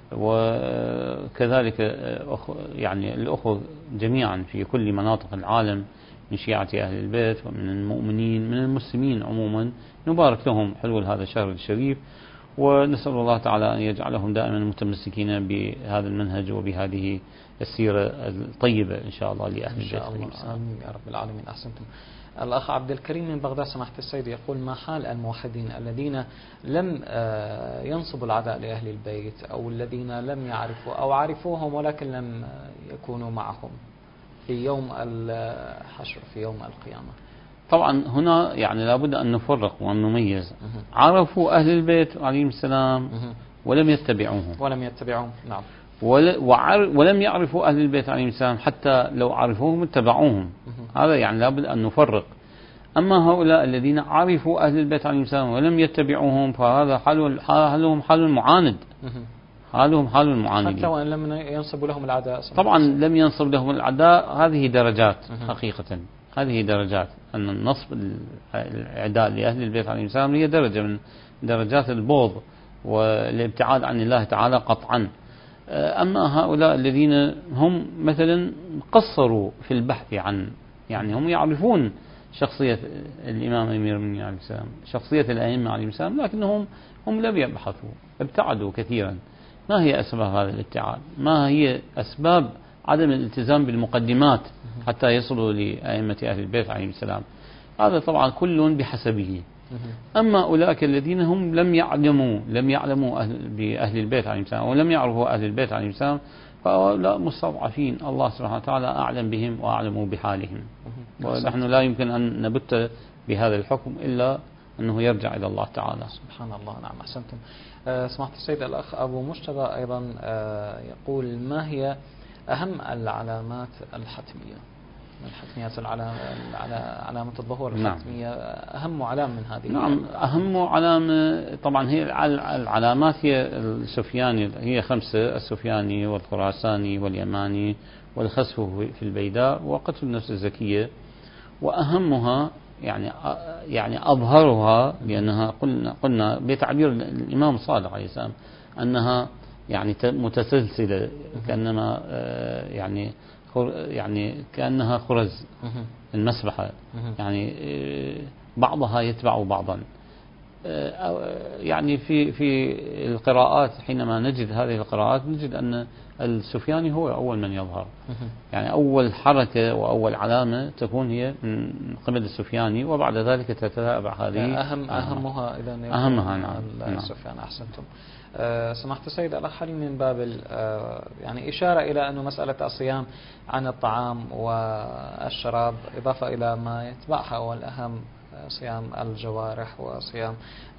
وكذلك يعني الأخوة جميعا في كل مناطق العالم من شيعة أهل البيت ومن المؤمنين من المسلمين عموما، نبارك لهم حلول هذا الشهر الشريف، ونسأل الله تعالى أن يجعلهم دائما متمسكين بهذا المنهج وبهذه السيرة الطيبة إن شاء الله لأهل البيت. آمين يا رب العالمين. أحسنتم. الأخ عبد الكريم من بغداد سماحة السيد يقول: ما حال الموحدين الذين لم ينصبوا العداء لأهل البيت، أو الذين لم يعرفوا أو عرفوهم ولكن لم يكونوا معهم في يوم الحشر في يوم القيامة؟ طبعا هنا يعني لابد أن نفرق وأن نميز. عرفوا أهل البيت عليهم السلام ولم يتبعوهم ولم يتبعوهم نعم، ولم يعرفوا أهل البيت عليهم السلام حتى لو عرفوهم اتبعوهم. هذا يعني لابد أن نفرق. أما هؤلاء الذين عرفوا أهل البيت عليهم السلام ولم يتبعوهم فهذا حالهم حال المعاند، حالهم حال المعاندين، حتى وإن لم ينصب لهم العداء. طبعا لم ينصب لهم العداء، هذه درجات حقيقة، هذه درجات. أن النصب العداء لأهل البيت عليهم السلام هي درجة من درجات البغض والابتعاد عن الله تعالى قطعا. أما هؤلاء الذين هم مثلا قصروا في البحث عن، يعني هم يعرفون شخصية الإمام أمير المؤمنين عليه السلام، شخصية الأئمة عليهم السلام، لكنهم هم لم يبحثوا، ابتعدوا كثيرا. ما هي أسباب هذا الابتعاد؟ ما هي أسباب عدم الالتزام بالمقدمات حتى يصلوا لأئمة أهل البيت عليهم السلام؟ هذا طبعا كل بحسبه. أما أولئك الذين هم لم يعلموا لم يعلموا أهل بأهل البيت عليهم السلام ولم يعرفوا أهل البيت عليهم السلام فهؤلاء مستضعفين، الله سبحانه وتعالى أعلم بهم وأعلم بحالهم، ونحن لا يمكن أن نبت بهذا الحكم إلا أنه يرجع إلى الله تعالى. سبحان الله. نعم أحسنتم. أه سمعت السيد الأخ أبو مجتبى أيضا أه يقول: ما هي أهم العلامات الحتمية من حتميات العلامة علامة الظهور الحتمية؟ نعم. أهم علامة من هذه؟ نعم أهم علامة طبعا هي العلامات هي السفياني، هي خمسة: السفياني والخراساني واليماني والخسف في البيداء وقتل النفس الزكية. وأهمها يعني يعني أظهرها، لأنها قلنا قلنا بتعبير الإمام الصادق عليه السلام أنها يعني متسلسلة، كأنما يعني يعني كأنها خرز المسبحة، يعني بعضها يتبع بعضا. يعني في في القراءات حينما نجد هذه القراءات نجد أن السفياني هو أول من يظهر، يعني أول حركة وأول علامة تكون هي من قبل السفياني، وبعد ذلك تتابع هذه أهم أهمها إذا أهمها. نعم السفيان. أحسنتم. أه سمحت السيد الأخ علي من باب أه يعني إشارة إلى أن مسألة الصيام عن الطعام والشراب إضافة إلى ما يتبعها والأهم صيام الجوارح وصيام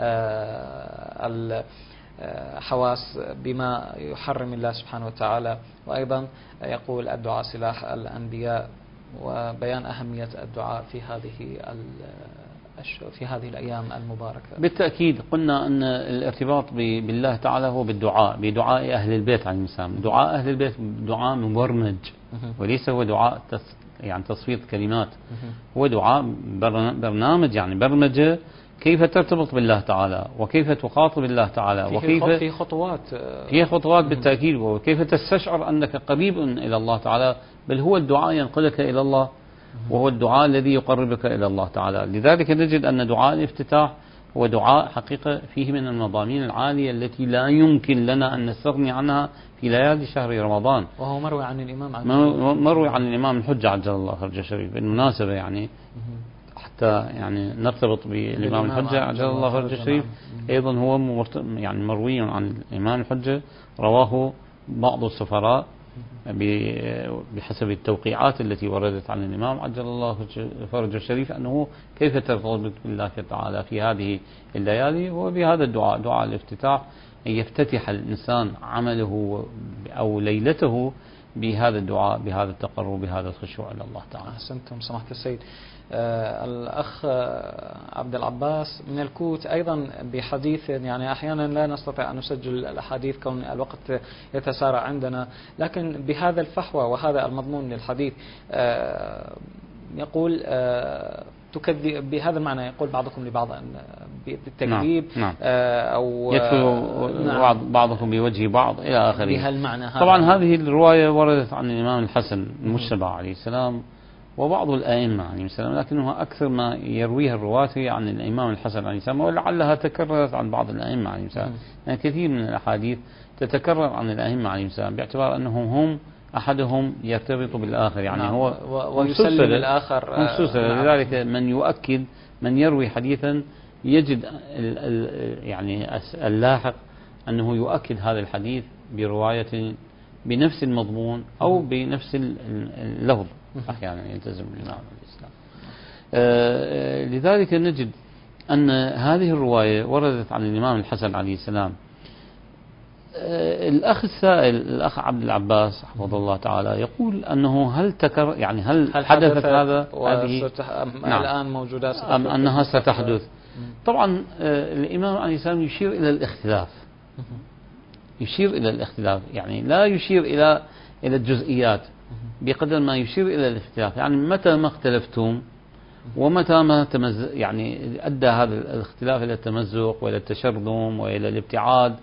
أه الحواس بما يحرم الله سبحانه وتعالى، وأيضا يقول الدعاء سلاح الأنبياء، وبيان أهمية الدعاء في هذه في هذه الأيام المباركة. بالتأكيد قلنا أن الارتباط بالله تعالى هو بالدعاء، بدعاء أهل البيت عليهم السلام. دعاء أهل البيت دعاء مبرمج، وليس هو دعاء يعني تصفية كلمات، هو دعاء برنامج، يعني برمجة كيف ترتبط بالله تعالى وكيف تخاطب الله تعالى، وكيف في خطوات في خطوات بالتأكيد، وكيف تستشعر أنك قريب إلى الله تعالى، بل هو الدعاء ينقلك إلى الله، وهو الدعاء الذي يقربك إلى الله تعالى. لذلك نجد أن دعاء الافتتاح هو دعاء حقيقة فيه من المضامين العالية التي لا يمكن لنا أن نستغني عنها في ليالي شهر رمضان، وهو مروي عن الإمام عن مروي عن الإمام الحجة عجل الله فرجه الشريف. بالمناسبة يعني حتى يعني نرتبط بالإمام الحجة عجل الله فرجه الشريف، أيضا هو يعني مروي عن الإمام الحجة، رواه بعض السفراء بحسب التوقيعات التي وردت عن الإمام عجل الله فرجه الشريف أنه كيف ترتبط بالله تعالى في هذه الليالي، وبهذا الدعاء دعاء الافتتاح أن يفتتح الإنسان عمله أو ليلته بهذا الدعاء، بهذا التقرب، بهذا الخشوع إلى الله تعالى. أحسنتم سماحة السيد. آه الأخ عبد العباس من الكوت أيضا بحديث، يعني أحيانا لا نستطيع أن نسجل الأحاديث كون الوقت يتسارع عندنا، لكن بهذا الفحوى وهذا المضمون للحديث آه يقول آه تكذب بهذا المعنى، يقول بعضكم لبعض بالتكذيب. نعم. نعم. أو يدخل نعم. بعضكم بوجه بعض إلى آخره. بهالمعنى هذا. طبعا هذه الرواية وردت عن الإمام الحسن المجتبى عليه السلام وبعض الأئمة عليه السلام، لكنها أكثر ما يرويها الرواة عن الإمام الحسن عليه السلام، ولعلها تكررت عن بعض الأئمة عليه السلام. يعني كثير من الأحاديث تتكرر عن الأئمة عليه السلام باعتبار أنهم هم أحدهم يرتبط بالآخر، يعني نعم. هو ويسلم الآخر مسلسل. لذلك من يؤكد من يروي حديثا يجد ال ال يعني اللاحق أنه يؤكد هذا الحديث برواية بنفس المضمون أو بنفس اللفظ، أحيانا يلتزم الإمام الإسلام. آه لذلك نجد أن هذه الرواية وردت عن الإمام الحسن عليه السلام. الأخ السائل الأخ عبد العباس حفظه الله تعالى يقول أنه هل تكر يعني هل, هل حدثت, حدثت هذا هذه نعم الآن موجودة أم أنها ستحدث؟ طبعا الإمام عليه السلام يشير إلى الاختلاف، يشير إلى الاختلاف، يعني لا يشير إلى إلى الجزئيات بقدر ما يشير إلى الاختلاف. يعني متى ما اختلفتم ومتى ما تمز يعني أدى هذا الاختلاف إلى التمزق وإلى التشرذم وإلى الابتعاد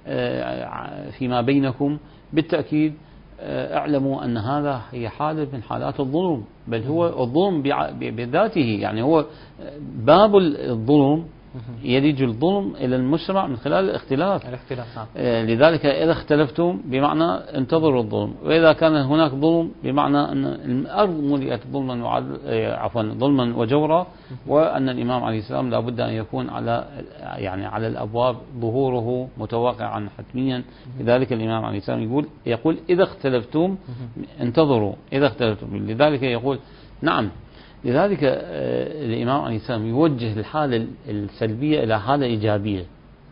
فيما بينكم، بالتأكيد اعلموا أن هذا هي حالة من حالات الظلم، بل هو الظلم بذاته، يعني هو باب الظلم يلج الظلم إلى المجتمع من خلال الاختلاف. الاختلاف نعم. لذلك إذا اختلفتم بمعنى انتظروا الظلم، وإذا كان هناك ظلم بمعنى أن الأرض ملئت ظلما عفوا ظلما وجورا، وأن الإمام عليه السلام لا بد أن يكون على يعني على الأبواب ظهوره متوقعا حتميا. لذلك الإمام عليه السلام يقول يقول إذا اختلفتم انتظروا إذا اختلفتم. لذلك يقول نعم. لذلك الإمام عليه السلام يوجه الحالة السلبية إلى حالة إيجابية.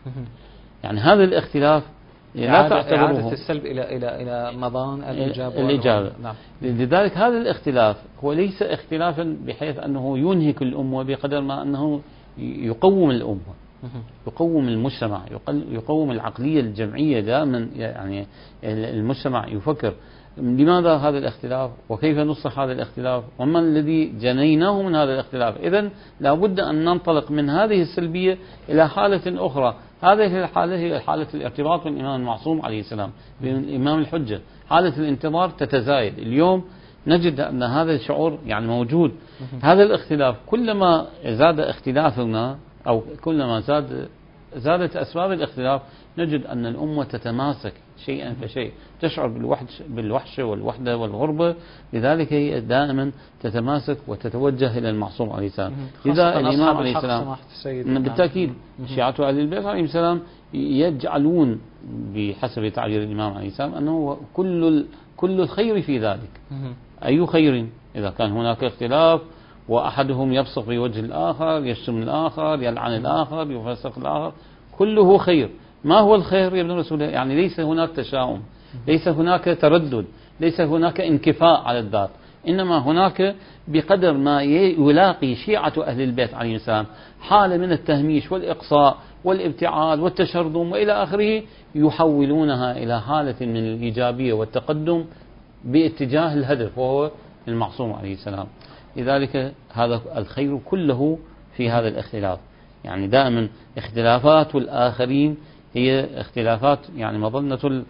يعني هذا الاختلاف لا تعتبره إعادة السلب إلى إلى إلى مضان الإجابة. الإجابة. نعم. لذلك هذا الاختلاف هو ليس اختلافا بحيث أنه ينهك الأمة بقدر ما أنه يقوم الأمة، يقوم المجتمع، يقوم العقلية الجمعية. دائما يعني المجتمع يفكر لماذا هذا الاختلاف وكيف نصلح هذا الاختلاف وما الذي جنيناه من هذا الاختلاف. إذن لا بد أن ننطلق من هذه السلبية إلى حالة أخرى. هذه الحالة هي حالة الارتباط بالإمام المعصوم عليه السلام، بالإمام الحجة. حالة الانتظار تتزايد. اليوم نجد أن هذا الشعور يعني موجود. هذا الاختلاف كلما زاد اختلافنا أو كلما زاد زادت أسباب الاختلاف، نجد أن الأمة تتماسك شيئا فشيء، تشعر بالوحش بالوحشة والوحدة والغربة. لذلك هي دائما تتماسك وتتوجه إلى المعصوم عليه السلام. إذا الإمام عليه السلام بالتأكيد شيعة أهل البيت عليه السلام يجعلون بحسب تعبير الإمام عليه السلام أنه كل كل الخير في ذلك. أي خير؟ إذا كان هناك اختلاف وأحدهم يبصق في وجه الآخر، يشتم الآخر، يلعن الآخر، يفسق الآخر، كله خير. ما هو الخير يا ابن رسول الله؟ يعني ليس هناك تشاؤم، ليس هناك تردد، ليس هناك انكفاء على الذات، إنما هناك بقدر ما يلاقي شيعة أهل البيت عليه السلام حالة من التهميش والإقصاء والابتعاد والتشرذم وإلى آخره، يحولونها إلى حالة من الإيجابية والتقدم باتجاه الهدف وهو المعصوم عليه السلام. لذلك هذا الخير كله في هذا الاختلاف. يعني دائما اختلافات الآخرين هي اختلافات يعني مظنة ال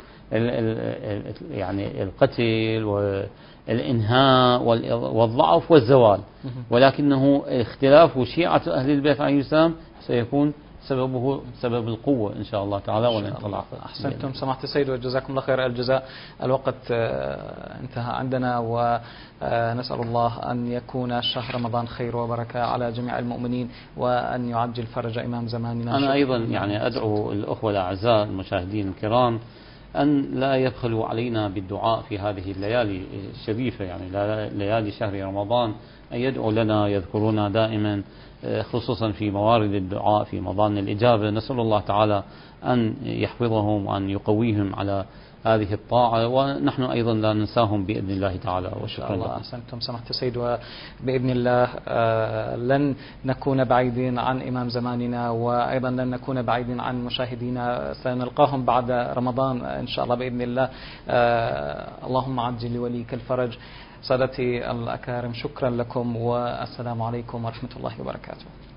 ال يعني القتل والإنهاء والضعف والزوال، ولكنه اختلاف شيعة أهل البيت عليه السلام سيكون سببه سبب القوة إن شاء الله تعالى والانطلاق. أحسنتم سماحة السيد وجزاكم الله خير الجزاء. الوقت انتهى عندنا، ونسأل الله أن يكون شهر رمضان خير وبركة على جميع المؤمنين، وأن يعجل فرج إمام زماننا. أنا أيضا يعني أدعو الأخوة الأعزاء المشاهدين الكرام أن لا يبخلوا علينا بالدعاء في هذه الليالي الشريفة، يعني ليالي شهر رمضان، أن يدعوا لنا يذكرونا دائما، خصوصا في موارد الدعاء في مظان الإجابة. نسأل الله تعالى أن يحفظهم وأن يقويهم على هذه الطاعة، ونحن أيضا لا ننساهم بإذن الله تعالى. وشكرا الله. لكم. أحسنتم سمحت سيد، وبإذن الله آه لن نكون بعيدين عن إمام زماننا، وأيضا لن نكون بعيدين عن مشاهدينا، سنلقاهم بعد رمضان إن شاء الله بإذن الله. آه اللهم عجل لوليك الفرج. سادتي الأكارم، شكرا لكم والسلام عليكم ورحمة الله وبركاته.